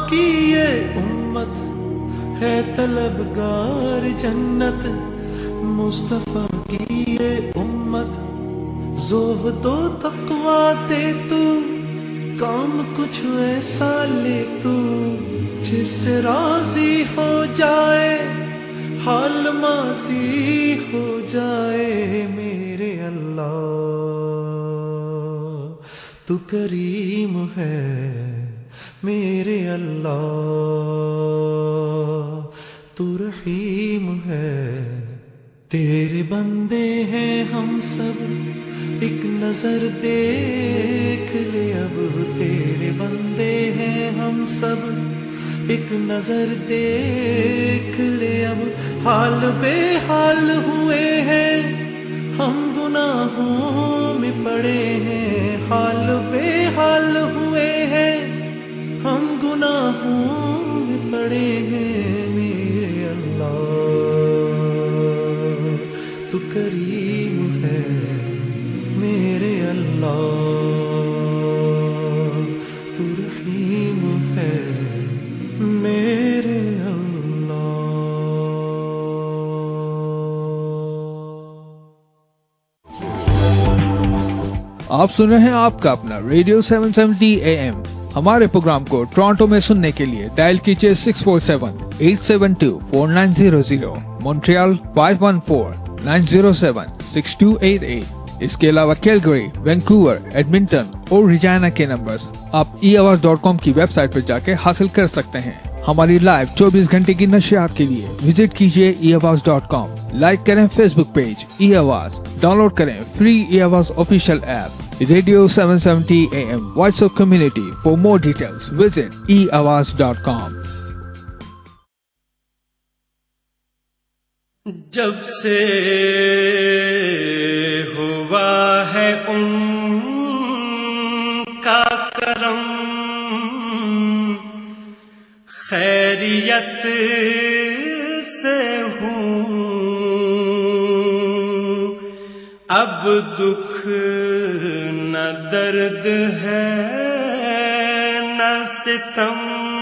کی یہ امت ہے طلبگار جنت، مصطفیٰ کی یہ امت زہد و تقویٰ دے تو، کام کچھ ایسا لے تو جس سے راضی ہو جائے، حال ماضی ہو جائے۔ میرے اللہ تو کریم ہے، میرے اللہ تو رحیم ہے، تیرے بندے ہیں ہم سب، ایک نظر دیکھ لے اب، تیرے بندے ہیں ہم سب، ایک نظر دیکھ لے اب، حال بے حال ہوئے ہیں ہم گناہوں میں پڑے ہیں، حال بے حال ہوئے ہیں ہم گناہوں میں پڑے ہیں۔ میرے اللہ تو کریم ہے، میرے اللہ تو رحیم ہے، میرے اللہ۔ آپ سن رہے ہیں آپ کا اپنا ریڈیو 770 AM۔ ہمارے پروگرام کو ٹورانٹو میں سننے کے لیے ڈائل کیجیے 647-872-4900، مونٹریال 514-907-6288۔ اس کے علاوہ کیلگری، وینکوور، ایڈمنٹن اور ریجائنا کے نمبرز آپ eAwaaz.com کی ویب سائٹ پر جا کے حاصل کر سکتے ہیں۔ ہماری لائیو 24 گھنٹے کی نشریات کے لیے وزٹ کیجیے eAwaaz.com، لائک کریں Facebook page eAwaaz، download کریں free eAwaaz official app radio 770 AM voice of community. For more details visit eAwaaz.com۔ جب سے ہوا ہے ان کا کرم، خیریت سے ہوں، اب دکھ نہ درد ہے نہ ستم،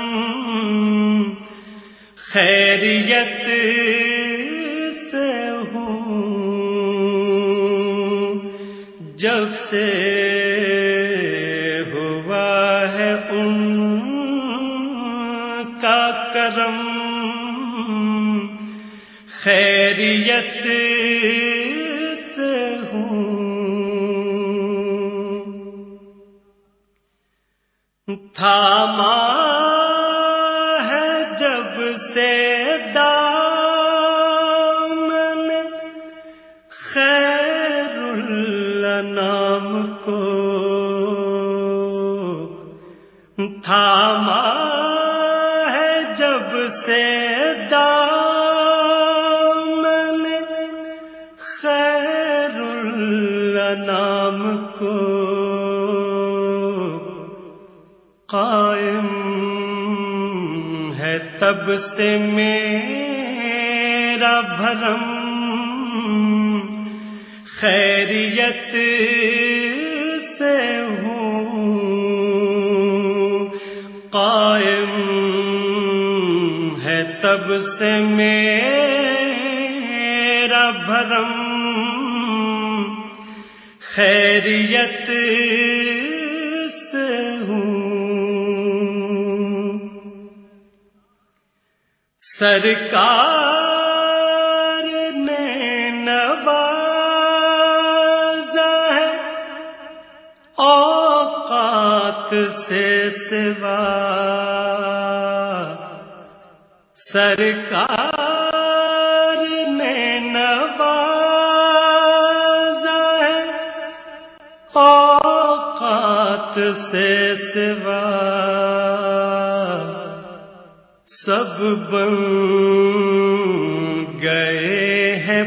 خیریت سے ہوں، جب سے ہوا ہے ان کا کرم، خیریت سے ہوں، تھاما ہے جب سے دامن خیر الانام کو، تھاما ہے جب سے دامن خیر الانام کو، قائم ہے تب سے میرا بھرم، خیریت سے ہوں، قائم ہے تب سے میرا بھرم، خیریت سے ہوں، سرکار نے نوازا ہے اوقات سے سوا، سرکار نے نوازا ہے اوقات سے سوا، سب بن گئے ہیں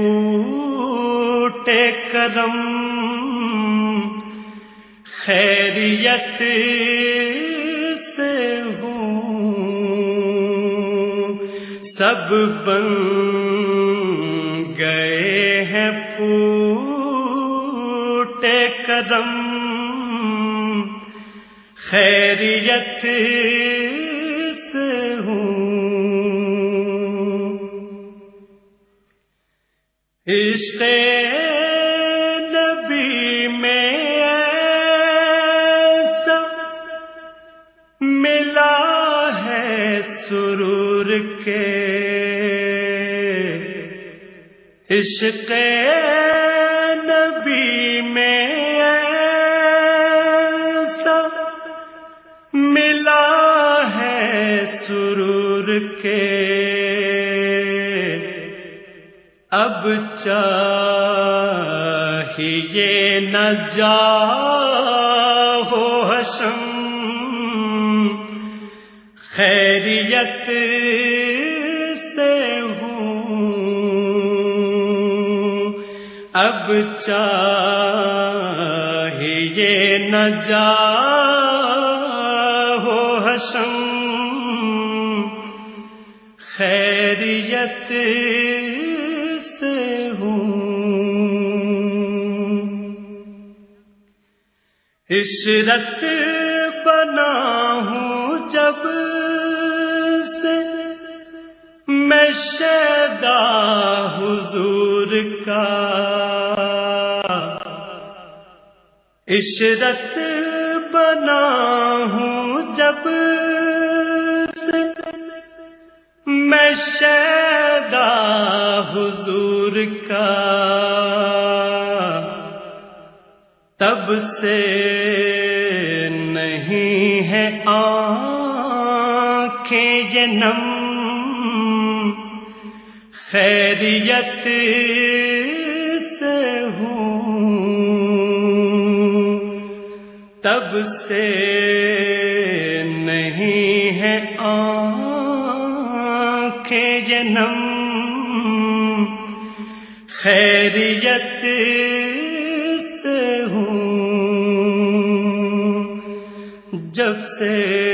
پھوٹے کرم، خیریت سے ہوں، سب بن گئے ہیں پھوٹے کرم، خیریت عشق نبی میں ایسا ملا ہے سرور کے، عشق نبی میں ایسا ملا ہے سرور کے، اب چاہیے نہ جاؤ حشم، خیریت سے ہوں، اب چاہیے نہ جاؤ حشم، خیریت سے ہوں، عشرت بنا ہوں جب سے میں شیدا حضور کا، عشرت بنا ہوں جب سے میں شیدا حضور کا، تب سے نہیں ہے آنکھیں یہ نم، خیریت سے ہوں، تب سے نہیں ہے آنکھیں یہ نم، خیریت سے ہوں، جب سے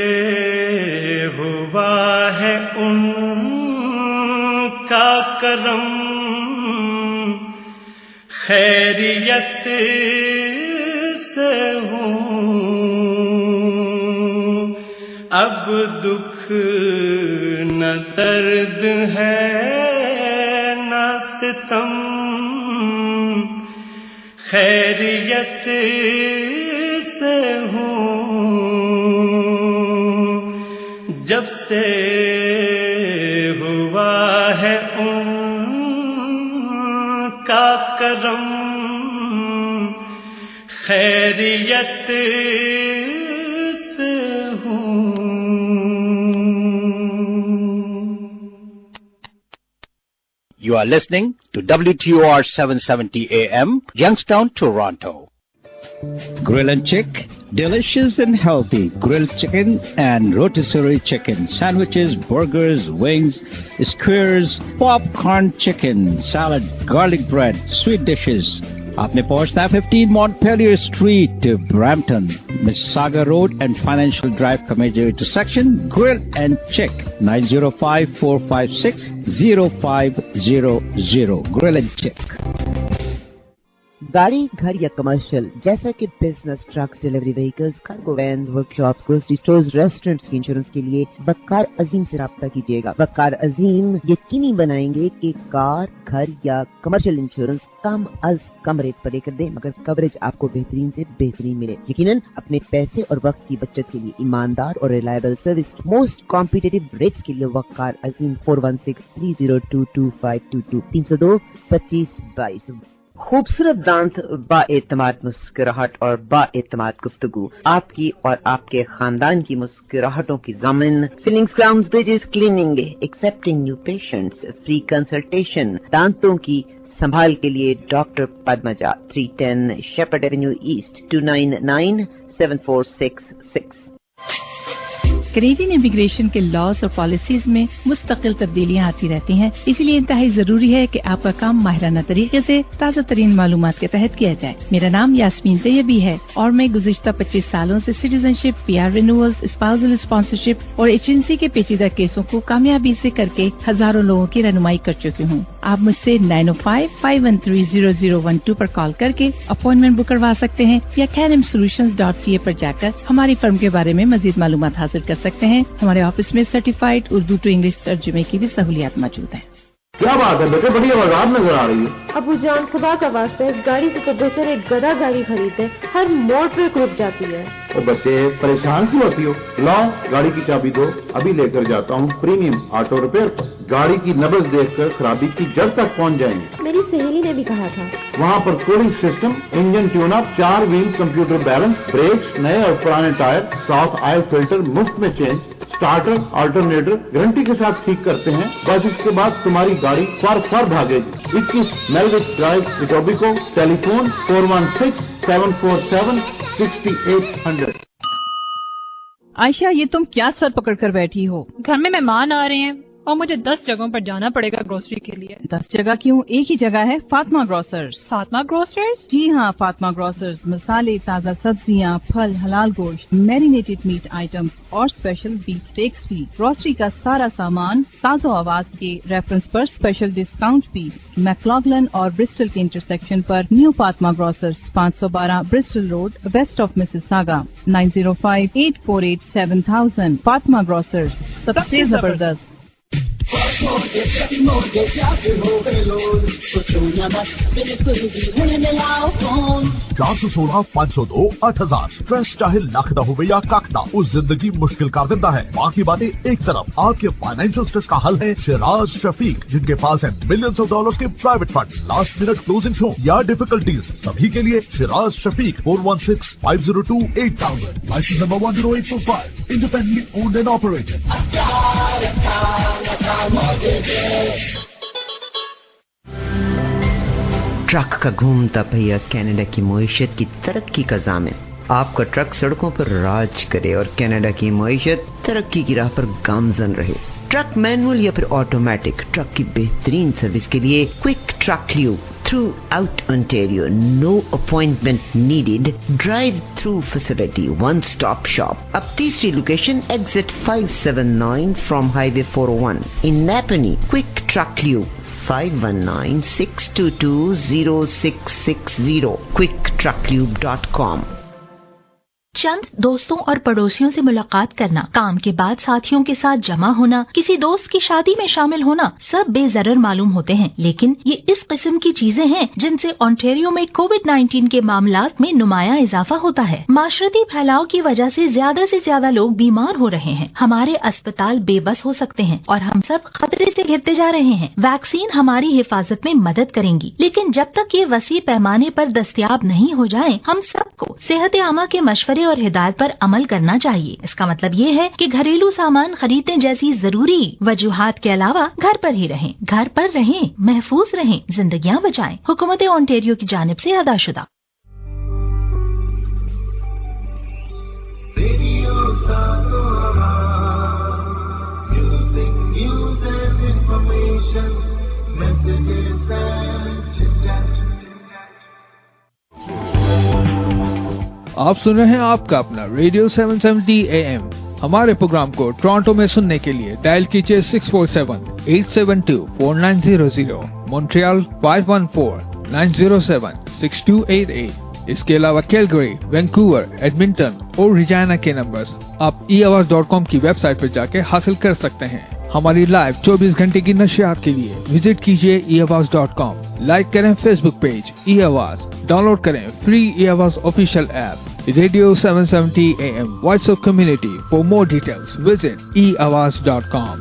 ہوا ہے ان کا کرم، خیریت سے ہوں، اب دکھ نہ درد ہے نہ ستم، خیریت سے ہوں، جب سے ہوا ہے ان کا کرم، خیریت سے ہوں۔ You are listening to WTOR 770 AM, Youngstown, Toronto. Grill and Chick, delicious and healthy grilled chicken and rotisserie chicken, sandwiches, burgers, wings, skewers, popcorn chicken, salad, garlic bread, sweet dishes. آپ نے پہنچنا ہے 15 Montpelier Street, Brampton, Mississauga Road and Financial Drive کا major intersection. Grill and Chick, 905-456-0500. Grill and Chick. گاڑی، گھر یا commercial جیسا کہ business, trucks, delivery vehicles, cargo vans, workshops, grocery stores, restaurants کی انشورنس کے لیے وقار عظیم سے رابطہ کیجیے گا. وقار عظیم یقینی بنائیں گے کہ کار، گھر یا کمرشل انشورنس کم از کم ریٹ پر لے کر دیں مگر کوریج آپ کو بہترین سے بہترین ملے. یقیناً اپنے پیسے اور وقت کی بچت کے لیے ایماندار اور ریلائبل سروس کی موسٹ کمپیٹیٹو ریٹس کے لیے وقار عظیم 416-302-2522 302-2522. خوبصورت دانت، با اعتماد مسکراہٹ اور با اعتماد گفتگو، آپ کی اور آپ کے خاندان کی مسکراہٹوں کی ضامن. Fillings crowns bridges cleaning, accepting new patients, free consultation. دانتوں کی سنبھال کے لیے doctor Padmaja, 310 Shepard avenue east, 29974666. Canadian immigration کے لاز اور پالیسیز میں مستقل تبدیلیاں آتی رہتی ہیں، اسی لیے انتہائی ضروری ہے کہ آپ کا کام ماہرانہ طریقے سے تازہ ترین معلومات کے تحت کیا جائے. میرا نام یاسمین طیبی ہے اور میں گزشتہ 25 سالوں سے citizenship, PR renewals, spousal sponsorship اور ایجنسی کے پیچیدہ کیسوں کو کامیابی سے کر کے ہزاروں لوگوں کی رہنمائی کر چکی ہوں. آپ مجھ سے 905-513-0012 پر کال کر کے اپوائنٹمنٹ بک کروا سکتے ہیں یا canimsolutions.ca پر جا کر ہماری فرم کے بارے میں مزید معلومات حاصل کر سکتے ہیں. ہمارے آفس میں سرٹیفائڈ اردو ٹو انگلش ترجمے کی بھی سہولیات موجود ہیں. کیا بات ہے بیٹے، بڑی آواز نظر آ رہی ہے. ابو جان خدا کا واسطہ اس گاڑی سے تو بہتر ایک گدا گاڑی خریدے، ہر موڑ پہ رک جاتی ہے. اور بچے پریشان کیوں ہوتی ہو؟ لاؤ گاڑی کی چابی دو، ابھی لے کر جاتا ہوں پریمیم آٹو ریپیئر پر. گاڑی کی نبض دیکھ کر خرابی کی جڑ تک پہنچ جائیں گے. میری سہیلی نے بھی کہا تھا. وہاں پر cooling system, engine tune up, 4 wheel computer balance, brakes, نئے اور پرانے ٹائر، سافٹ آئل فلٹر مفت میں چینج، اسٹارٹر آلٹرنیٹر گارنٹی کے ساتھ ٹھیک کرتے ہیں. بس اس کے بعد تمہاری گاڑی فار بھاگے گی. 21 میلوک ڈرائیو اٹوبیکو، ٹیلی فون 416-747-6800. عائشہ، یہ تم کیا سر پکڑ کر بیٹھی ہو؟ گھر میں مہمان آ رہے ہیں اور مجھے 10 جگہوں پر جانا پڑے گا گروسری کے لیے. 10 جگہ کیوں؟ ایک ہی جگہ ہے، فاطمہ گروسرز. فاطمہ گروسرز؟ جی ہاں، فاطمہ گروسرز مسالے، تازہ سبزیاں، پھل، حلال گوشت، میرینیٹڈ میٹ آئٹمز اور اسپیشل بیف اسٹیکس بھی. گروسری کا سارا سامان تازہ آواز کے ریفرنس پر اسپیشل ڈسکاؤنٹ بھی. میکلاگلن اور برسٹل کے انٹرسیکشن پر new Fatima grocers, 512 Bristol road, west of Mississauga. 9058487000. Fatima grocers, سب سے زبردست. 416-502-8000. سٹریس چاہے لاکھدہ ہوئے یا کاکدہ، اس زندگی مشکل کر دیتا ہے. باقی باتیں ایک طرف، آپ کے فائنینشیل سٹریس کا حل ہے شیراز شفیق، جن کے پاس ہے ملینز آف ڈالرز کے private fund. Last minute closing ہو یا ڈیفیکلٹیز، سبھی کے لیے Shiraz Shafiq. 416-502-8000. License number 10845. Independently owned and operated. Truck کا گھومتا پہیا کینیڈا کی معیشت کی ترقی کا ضامن. آپ کا ٹرک سڑکوں پر راج کرے اور کینیڈا کی معیشت ترقی کی راہ پر گامزن رہے. ٹرک مینول یا پھر آٹومیٹک، ٹرک کی بہترین سروس کے لیے quick truck lube throughout Ontario. No appointment needed. Drive through facility. One stop shop. اب تیسری location exit 579 from highway 401 in Napanee. Quick truck lube 519-622-0660. quicktrucklube.com. چند دوستوں اور پڑوسیوں سے ملاقات کرنا، کام کے بعد ساتھیوں کے ساتھ جمع ہونا، کسی دوست کی شادی میں شامل ہونا، سب بے ضرر معلوم ہوتے ہیں، لیکن یہ اس قسم کی چیزیں ہیں جن سے اونٹیریو میں کووڈ-19 کے معاملات میں نمایاں اضافہ ہوتا ہے. معاشرتی پھیلاؤ کی وجہ سے زیادہ لوگ بیمار ہو رہے ہیں. ہمارے اسپتال بے بس ہو سکتے ہیں اور ہم سب خطرے سے گھرتے جا رہے ہیں. ویکسین ہماری حفاظت میں مدد کریں گی، لیکن جب تک یہ وسیع پیمانے پر دستیاب نہیں ہو جائیں، ہم سب کو صحت عامہ کے مشورے اور ہدایت پر عمل کرنا چاہیے. اس کا مطلب یہ ہے کہ گھریلو سامان خریدنے جیسی ضروری وجوہات کے علاوہ گھر پر ہی رہیں. گھر پر رہیں، محفوظ رہیں، زندگیاں بچائیں. حکومت اونٹیریو کی جانب سے ادا شدہ. آپ سن رہے ہیں آپ کا اپنا ریڈیو 770 AM. ہمارے پروگرام کو ٹورانٹو میں سننے کے لیے ڈائل کیجیے 647-872-4900. مونٹریال 514-907-6288. اس کے علاوہ کیلگری، وینکوور، ایڈمنٹن اور ریجائنا کے نمبرز آپ eAwards.com کی ویب سائٹ پر جا کے حاصل کر سکتے ہیں. ہماری لائیو 24 گھنٹے کی نشریات کے لیے وزٹ کیجیے eAwards.com. لائک کریں Facebook page eAwards. Download کریں free eAwards official app. Radio 770 AM voice of community. For more details visit eAwards.com.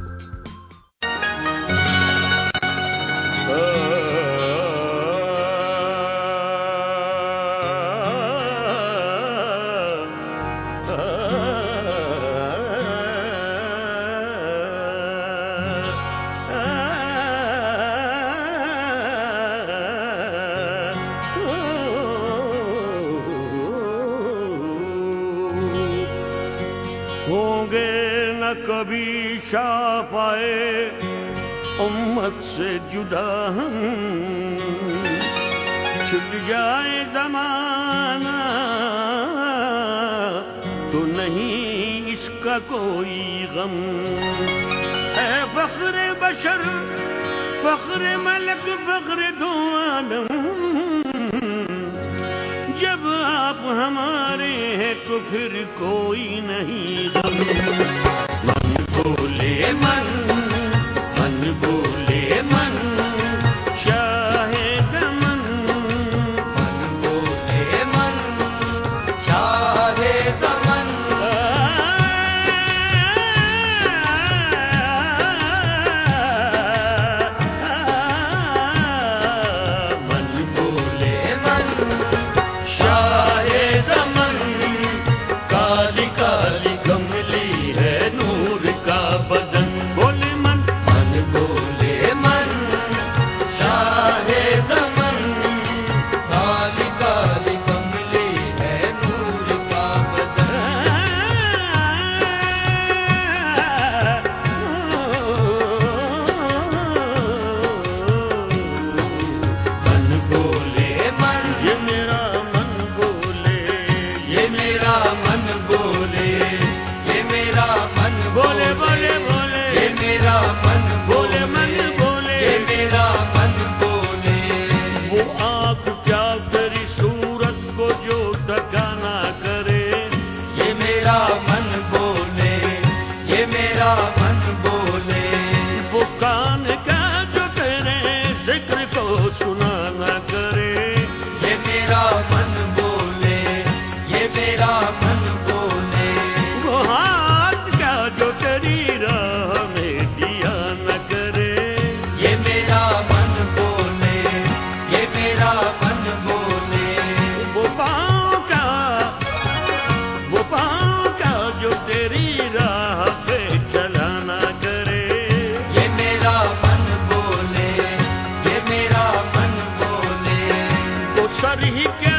کبھی شافائے امت سے جدا ہم، چھٹ جائے زمانہ تو نہیں اس کا کوئی غم. اے فخر بشر، فخر ملک، فخر دو عالم، جب آپ ہمارے ہیں تو پھر کوئی نہیں غم. من بولے من، من بولے من. میرا من بولے، وہ کان کا جو تیرے ذکر کو سنا نہ کرے، یہ میرا من بولے، یہ میرا من بولے، وہ ہاتھ کا جو تیری راہ میں دیا نہ کرے، یہ میرا من بولے، یہ میرا من بولے، وہ پاؤں کا جو تیری راہ پہ چلا نہ کرے، یہ میرا من بولے، یہ میرا من بولے، وہ سر ہی کیا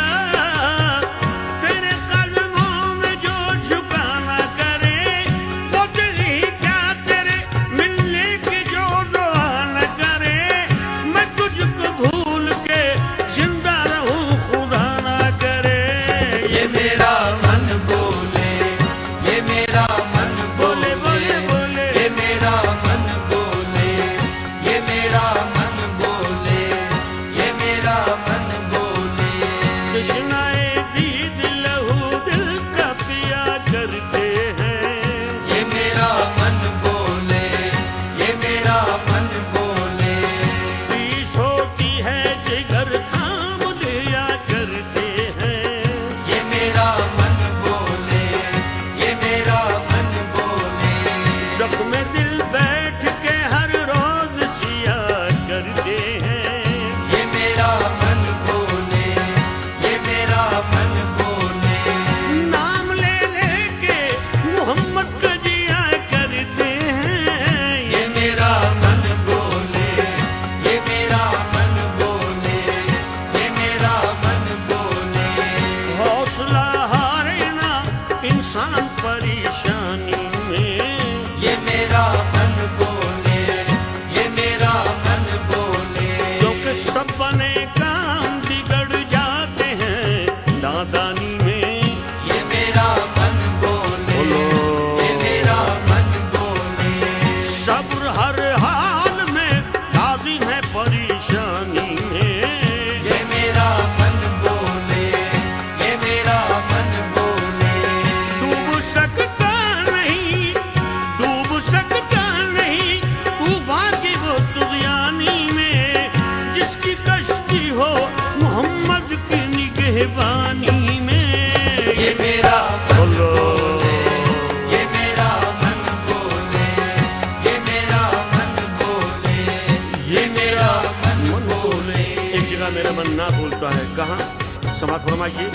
تیرے قدموں میں جو جھکا نہ کرے، وہ دل ہی کیا تیرے ملنے کی جو دعا نہ کرے، میں تجھ کو بھول کے زندہ رہوں خدا نہ کرے، یہ میرا من بولے، یہ میرا من بولے، بولے یہ میرا من بولے، یہ میرا من بولے، یہ میرا من بولے، تشنائے دید لہو دل کا پیا کرتے ہیں، یہ میرا من بولے، یہ میرا من بولے، پیش ہوتی ہے جگر تھام دیا کرتے ہیں، یہ میرا من بولے، یہ میرا من بولے، زخم دل بیٹھ کے ہر روز سیا کرتے ہیں، یہ میرا من بولے، یہ میرا من بولے، نام لے لے کے محمد کا جیا کرتے ہیں، یہ میرا من بولے، یہ میرا من بولے، یہ میرا من بولے، حوصلہ ہارے نا انسان پریشانی میں، یہ میرا من بولے، یہ میرا من بولے، کیونکہ سب بنے کام بگڑ جاتے ہیں نادانی میں، یہ میرا من بولے، یہ میرا من بولے، صبر ہر حال میں لازم ہے پریشانی میں، یہ میرا من بولے، یہ میرا من بولے، ڈوب سکتا نہیں طوفان کی وہ طغیانی میں، جس کی کشتی ہو محمد کی نگہبانی میں، یہ میرا من بولے، یہ میرا من بولے، یہ میرا من بولے، یہ میرا من بولے، ایک جگہ میرا من نہ بولتا ہے، کہاں؟ سماعت فرمائیے،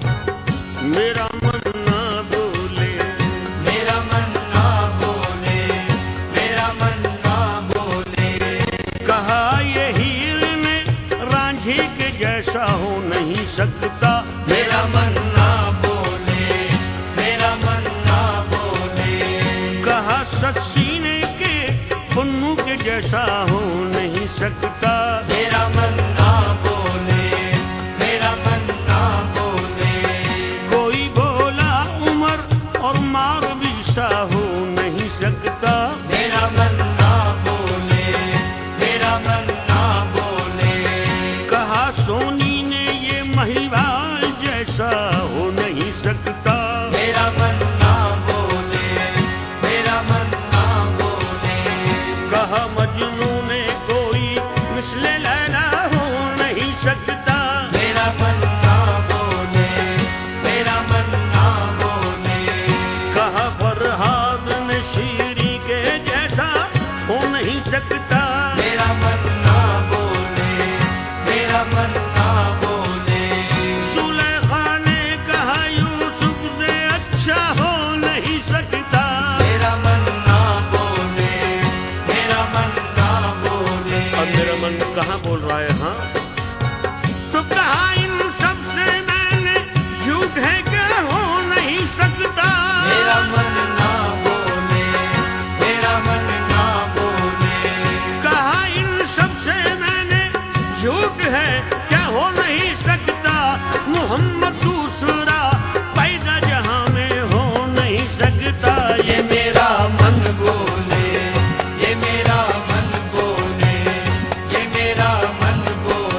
میرا من نہ بولے، میرا من نہ بولے، میرا من نہ بولے، کہا یہ ہیر نے رانجھی کے جیسا ہو نہیں سکتا، میرا من نہ بولے، میرا من نہ بولے، کہا سچ سینے کے پنو کے جیسا ہو نہیں سکتا، میرا من نہ بولے، میرا من نہ بولے، کوئی بولا عمر اور مار بھی سا ہو نہیں سکتا، میرا من نہ بولے، میرا من نہ بولے، کہا سونی نے یہ مہیوال جیسا ہو نہیں سکتا، میرا من نہ بولے، میرا من نہ بولے، کہا مجنوں نے کوئی مثل لیلا ہو نہیں سکتا، میرا من نہ بولے، میرا من نہ بولے، کہا فرہاد نے شیری کے جیسا ہو نہیں سکتا، میرا من نہ بولے، میرا من نہ بولے، زلیخا نے کہا یوسف سے اچھا ہو نہیں سکتا، میرا من نہ بولے، میرا من نہ بولے، اور میرا من کہاں بول رہا ہے؟ ہاں تو کہا ان سب سے میں نے جھوٹ ہے کہ ہو نہیں سکتا، میرا من نہ بولے، میرا من نہ بولے، کہا ان سب سے میں نے جھوٹ ہے کیا ہو نہیں سکتا، محمد دوسرا پیدا جہاں میں ہو نہیں سکتا، یہ میرا من بولے، یہ میرا من بولے، یہ میرا من بولے،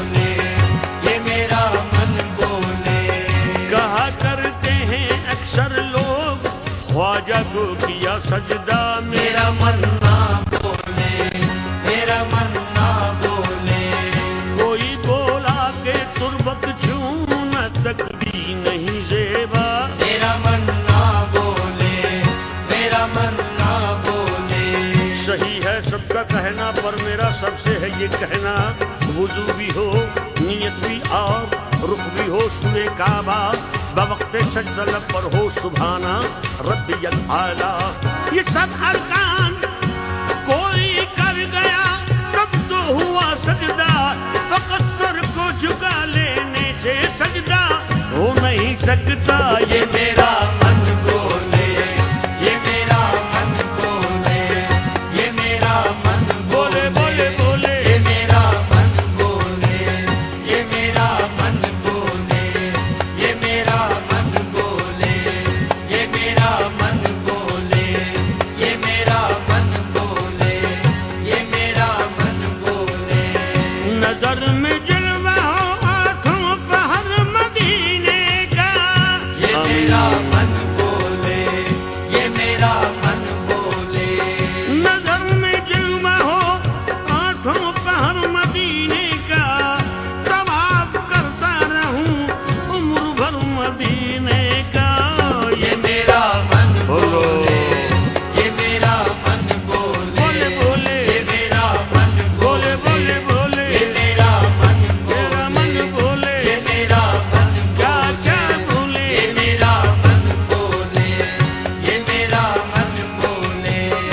सजदा मेरा मन ना बोले, मेरा मन ना बोले। कोई बोला के तुरबत छूं न तक भी नहीं जेबा मेरा मन ना बोले, मेरा मन ना बोले। सही है सबका कहना पर मेरा सबसे है ये कहना, वुजू भी हो नियत भी और रुख भी हो सुने काबा, बवक्ते सजदा लब पर हो सुभाना रब्बियल आला। ये सब अरकान कोई कर गया तब तो हुआ सजदा, फकत सर को झुका लेने से सजदा हो नहीं सकता। ये मेरा मन बोले, ये मेरा मन बोले, ये मेरा मन बोले बोले बोले ये मेरा मन बोले, ये मेरा मन बोले, ये मेरा मन बोले, ये मेरा मन बोले, ये मेरा मन बोले, ये मेरा मन बोले। नजर में जलवा हो आँखों पहर मदीने का, ये मेरा मन बोले, ये मेरा मन बोले। नजर में जलवा हो आँखों पहर मदीने का, तवाफ करता रहूं उम्र भर मदीने का। ये मेरा मन बोलो ये मेरा मन बोले, बोले बोले ये मेरा मन बोले बोले बोले ये मेरा मन मेरा मन बोले ये मेरा मन क्या क्या बोले ये मेरा मन बोले, ये मेरा मन बोले।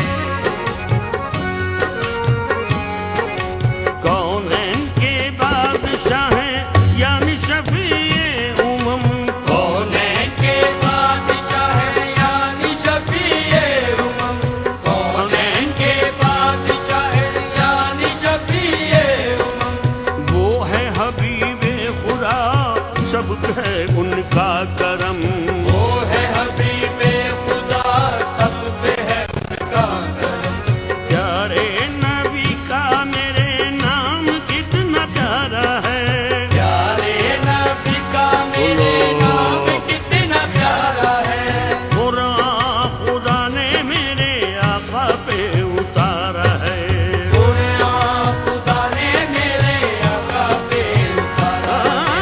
कौन है इनके बादशाह हैं यानी शफीए उमम, कौन है के बादशाह है यानी शफीए उमम, कौन है के बादशाह है यानी शफीए उमम। वो है हबीबे खुदा सब है उनका करम। वो है हबीबे खुदा सब पे है उनका करम। प्यारे नबी का मेरे नाम कितना प्यारा है, प्यारे नबी का मेरे नाम कितना प्यारा है। कुरान खुदा ने मेरे आका पे उतारा है। कुरान खुदा ने मेरे आका पे उतारा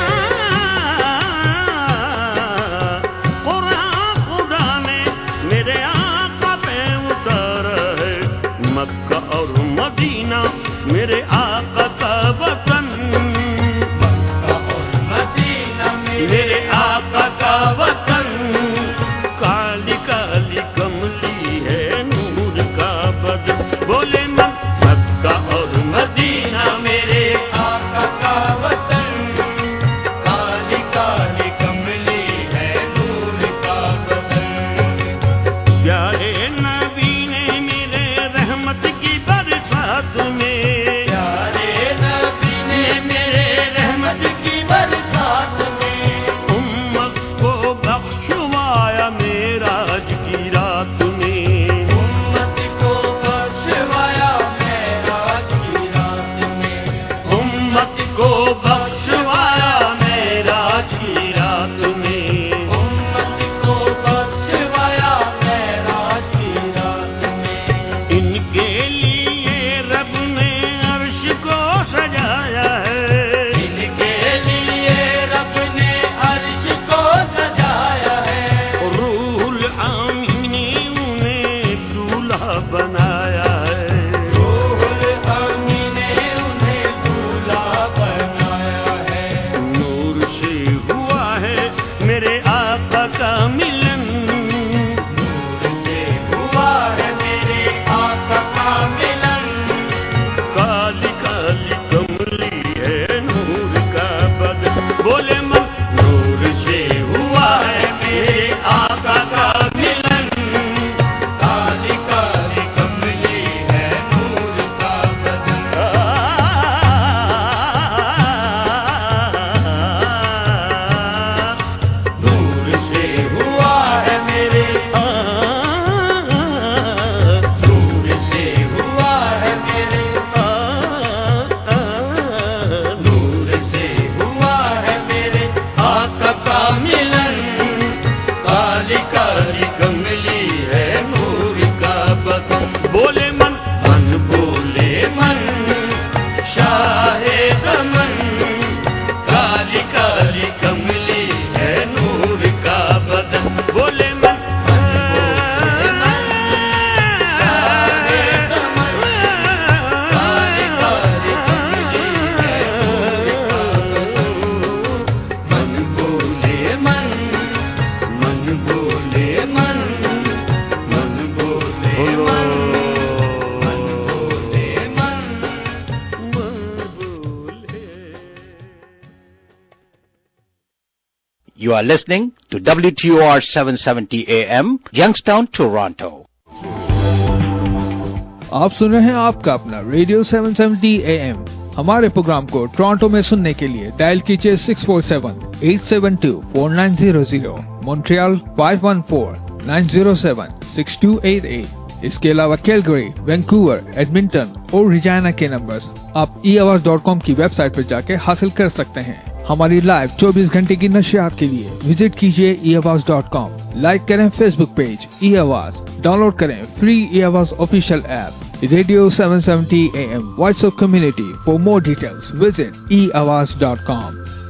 कुरान खुदा ने मेरे आका पे उतारा है। मक्का और मदीना मेरे आका का वतन, मदीना मेरे आका का वतन। काली काली कमली है नूर का बदन, बोले मक्का और मदीना मेरे आका का वतन। काली काली कमली है नूर का बदन। प्यारे नबी ने मेरे रहमत की बरसात में, प्यारे नबी ने मेरे रहमत की बरसात में उम्मत को बख्शवाया मेराज की रात में। उम्मत को बख्शवाया मेराज की रात में। उम्मत को बख्शवाया मेराज की रात में। उम्मत को बख्शवाया मेराज की रात में। इनके लिए रब ने अर्श को सजाया है, इनके लिए रब ने अर्श को सजाया है। रूहुल आमीन ने उन्हें दूल्हा बनाया है। रूहुल आमीन ने उन्हें दूल्हा बनाया है। नूर से हुआ है मेरे आका का मिलन, नूर से हुआ है मेरे आका का मिलन। काली काली कमली है नूर का बदन, बोले मन नूर से हुआ है मेरे आका का मिलन। काली काली कमली You are listening to WTOR 770 AM, Youngstown, Toronto. आप सुन रहे हैं आपका अपना रेडियो 770 AM। हमारे प्रोग्राम को टोरंटो में सुनने के लिए डायल कीजिए 647-872-4900, मॉन्ट्रियल 514-907-6288। इसके अलावा कैलगरी, वैंकूवर, एडमिंटन और रिजाना के नंबर्स आप eavaz.com की वेबसाइट पर जाके हासिल कर सकते हैं। हमारी लाइव 24 घंटे की नशियात के लिए विजिट कीजिए eavaz.com। लाइक करें फेसबुक पेज eavaz, डाउनलोड करें free eavaz official app radio 770 AM voice of community. For more details visit eavaz.com।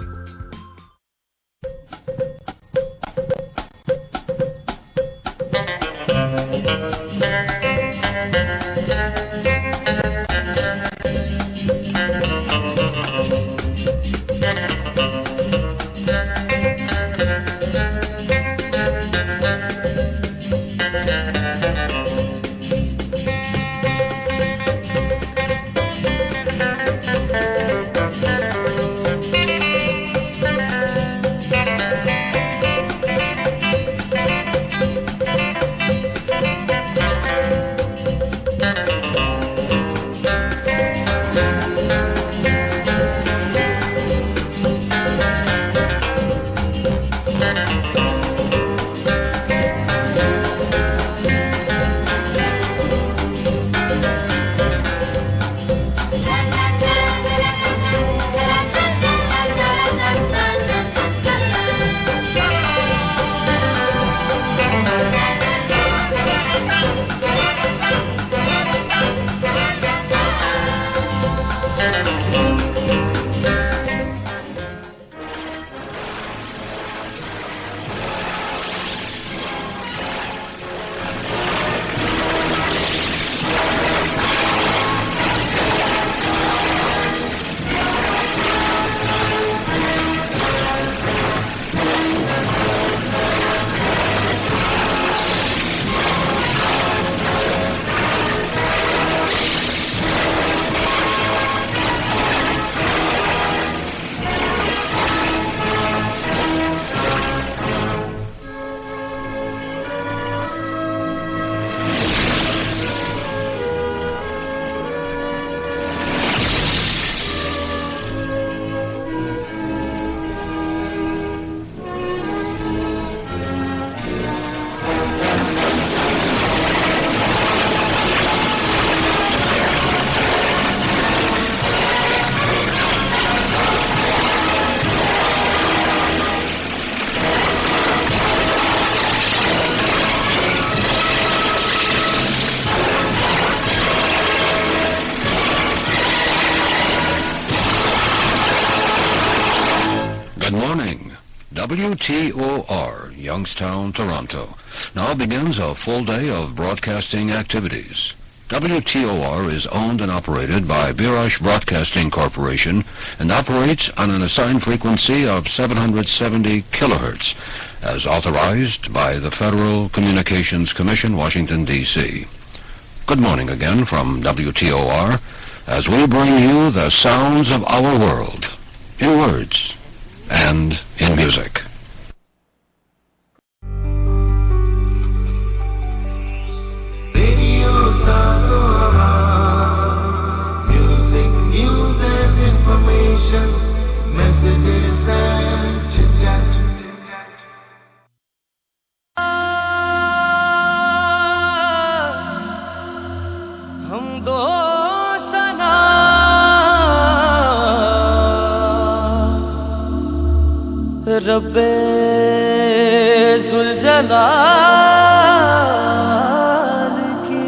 WTOR, Youngstown, Toronto, now begins a full day of broadcasting activities. WTOR is owned and operated by Birash Broadcasting Corporation and operates on an assigned frequency of 770 kilohertz, as authorized by the Federal Communications Commission, Washington, D.C. Good morning again from WTOR, as we bring you the sounds of our world, in words and in music. Radio Sazora, music, news and information, messages and chit-chat. Hum do sana Rabbe Zuljalal ki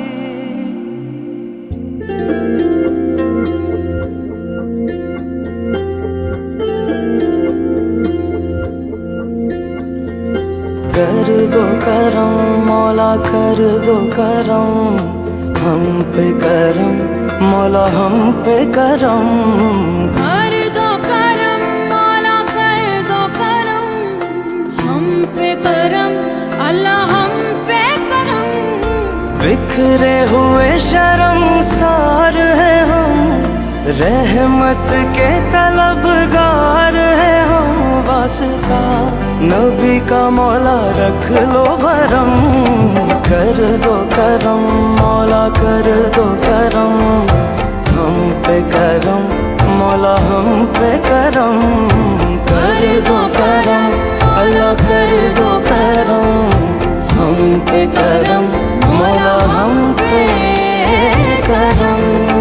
कर दो करम मौला कर दो करम हम पे करम मौला हम पे करम कर दो करम मौला कर दो करम हम पे करम अल्लाह हम पे करम बिखरे हुए शर्मसार है हम रहमत के तलबगार है हम واسطہ نبی کا مولا رکھ لو بھرم کر دو کرم مولا کر دو کرم ہم پہ کرم مولا ہم پہ کرم کر دو کرم اللہ کر دو کرم ہم پہ کرم مولا ہم پہ کرم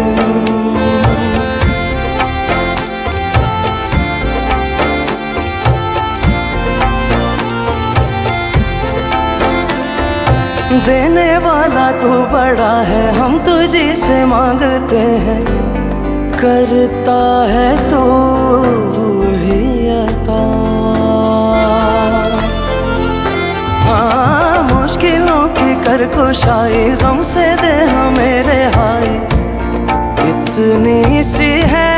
دینے والا تو بڑا ہے ہم تجھی سے مانگتے ہیں کرتا ہے تو ہی عطا ہاں مشکلوں کی کر کشائی غم سے دے ہمیں رہائی اتنی سی ہے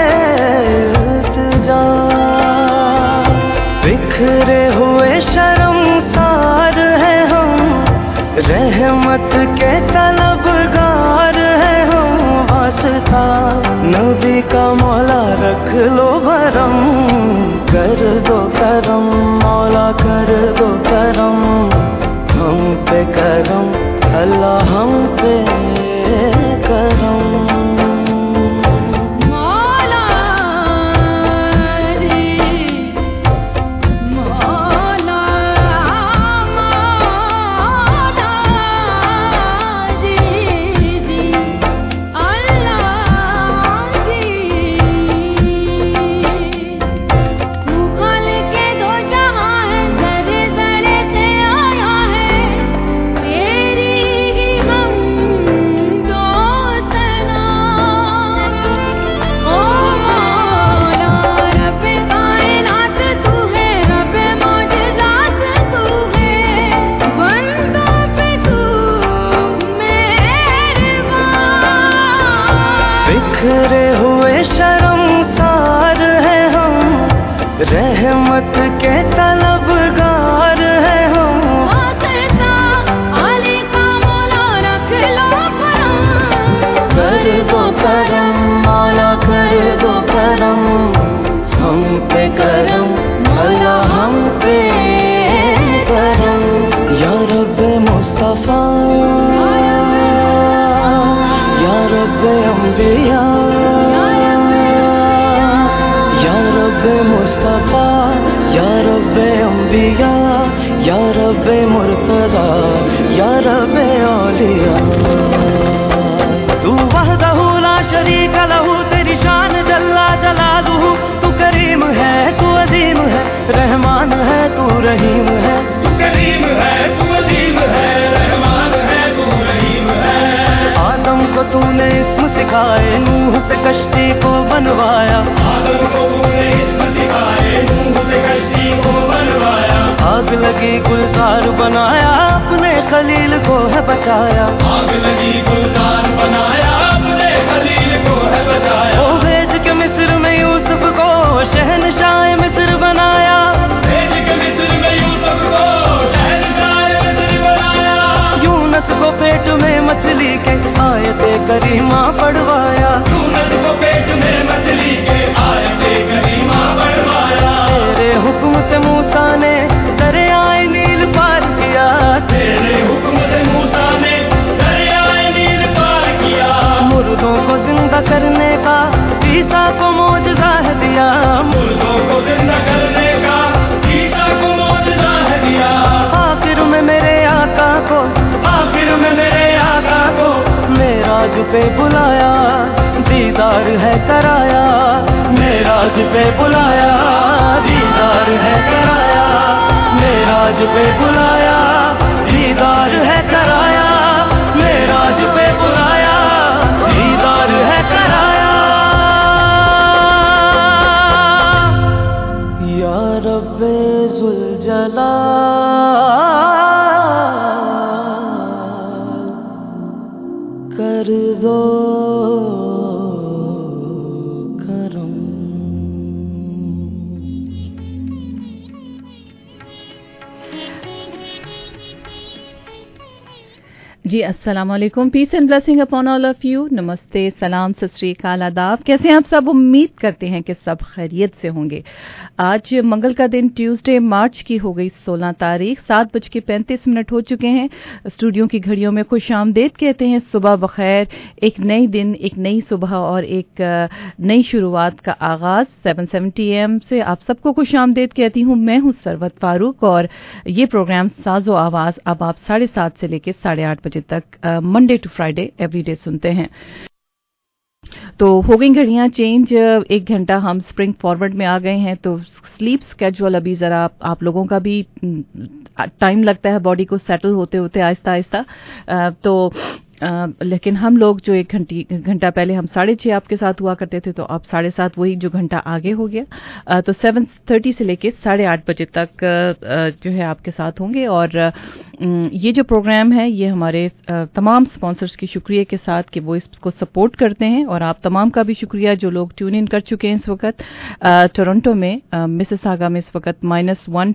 التجا بکھرے ہوئے شرمسار ہیں ہم رحمت کے طلبگار ہیں ہم واسطہ نبی کا مولا رکھ لو بھرم کر دو کرم مولا کر دو کرم ہم پہ کرم اللہ ہم پہ کرم بکھرے ہوئے شرمسار ہیں ہم رحمت کے طلبگار ہیں ہم علی کا مولا رکھ لو کرم کر دو کرم مولا کر دو کرم ہم پہ کرم اللہ ہم پہ کرم یا رب مصطفیٰ یا رب انبیاء یا رب مصطفیٰ یا رب انبیاء یا رب مرتضیٰ یا رب اولیاء تو وحدہ لا شریک لہ تیری شان جلا جلالہ تو کریم ہے تو عظیم ہے رحمان ہے تو رحیم ہے تو کریم ہے تو عظیم ہے رحمان ہے تو رحیم ہے آدم کو تو نے اسم سکھائے نوح سے کشتی کو بنوایا آدم کو تو نے اسم سکھائے نوح سے کشتی کو بنوایا آگ لگی گلزار بنایا اپنے خلیل کو ہے بچایا آگ لگی گلزار بنایا اپنے خلیل کو ہے بچایا وہ بھیج کے مصر میں یوسف کو شہنشاہ مصر بنایا بھیج کے مصر میں یوسف کو شہنشاہ مصر بنایا یونس کو پیٹ میں مچھلی کے آیت کریمہ پڑھوایا یونس کو پیٹ میں مچھلی کے آیت کریمہ پڑھوایا تیرے حکم سے موسیٰ نے دریائے نیل پار کیا تیرے حکم سے موسیٰ نے دریائے نیل پار کیا مردوں کو زندہ کرنے کا عیسیٰ کو معجزہ ہے دیا مردوں کو زندہ کرنے کا عیسیٰ کو معجزہ ہے دیا آخر میں میرے آقا کو آخر میں میرے آقا کو معراج پہ بلایا دیدار ہے کرایا معراج پہ بلایا دیدار ہے کرایا معراج پہ بلایا دیدار ہے کرایا معراج پہ بلایا دیدار ہے کرایا یا رب ذوالجلال کر دو کرم जी अस्सलाम वालेकुम, peace and blessing upon all of you. नमस्ते, सलाम, सत श्री अकाल, आदाब। कैसे हैं आप सब? उम्मीद करते हैं कि सब खैरियत से होंगे। आज मंगल का दिन, ट्यूसडे, मार्च की हो गई 16 तारीख, 7:35 हो चुके हैं। स्टूडियो की घड़ियों में खुश आमदेद कहते हैं, सुबह बखैर। एक नई दिन, एक नई सुबह और एक नई शुरुआत का आगाज 7:70 AM से आप सबको खुश आमदेद कहती हूँ। मैं हूँ सरवत फारूक और ये प्रोग्राम साजो आवाज अब आप 7:30 से लेकर 8:30 बजे तक मंडे टू फ्राइडे एवरीडे सुनते हैं। तो हो गई घड़ियां चेंज, 1 घंटा हम स्प्रिंग फॉरवर्ड में आ गए हैं। तो स्लीप स्केड्यूल अभी जरा आप लोगों का भी टाइम लगता है बॉडी को सेटल होते होते आहिस्ता आहिस्ता। तो लेकिन हम लोग जो 1 घंटा पहले हम 6:30 आपके साथ हुआ करते थे, तो अब 7:30 वही जो घंटा आगे हो गया। तो 7:30 से लेके 8:30 बजे तक जो है आपके साथ होंगे। और ये जो प्रोग्राम है ये हमारे तमाम स्पॉन्सर्स की शुक्रिया के साथ कि वो इसको सपोर्ट करते हैं, और आप तमाम का भी शुक्रिया जो लोग ट्यून इन कर चुके हैं। इस वक्त टोरंटो में, मिसिसागा में इस वक्त -1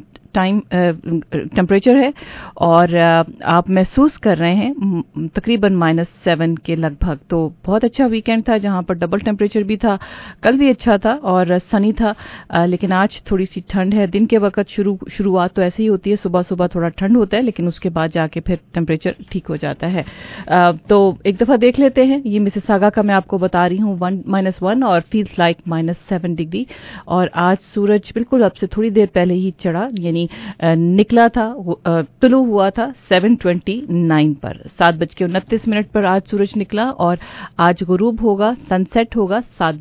टेम्परेचर है और आप महसूस कर रहे हैं तकरीबन -7 के लगभग। तो बहुत अच्छा वीकेंड था जहां पर डबल टेम्परेचर भी था। कल भी अच्छा था और सनी था, लेकिन आज थोड़ी सी ठंड है। दिन के वक्त शुरुआत तो ऐसे ही होती है, सुबह सुबह थोड़ा ठंड होता है, लेकिन उसके बाद जाके फिर टेम्परेचर ठीक हो जाता है। तो एक दफा देख लेते हैं। ये मिसिसागा का मैं आपको बता रही हूँ, -1 और फील्स लाइक -7 डिग्री। और आज सूरज बिल्कुल अब से थोड़ी देर पहले ही चढ़ा, यानी निकला था, तुलू हुआ था 7:29 पर, 7:29 पर आज सूरज निकला। और आज गुरूब होगा, सनसेट होगा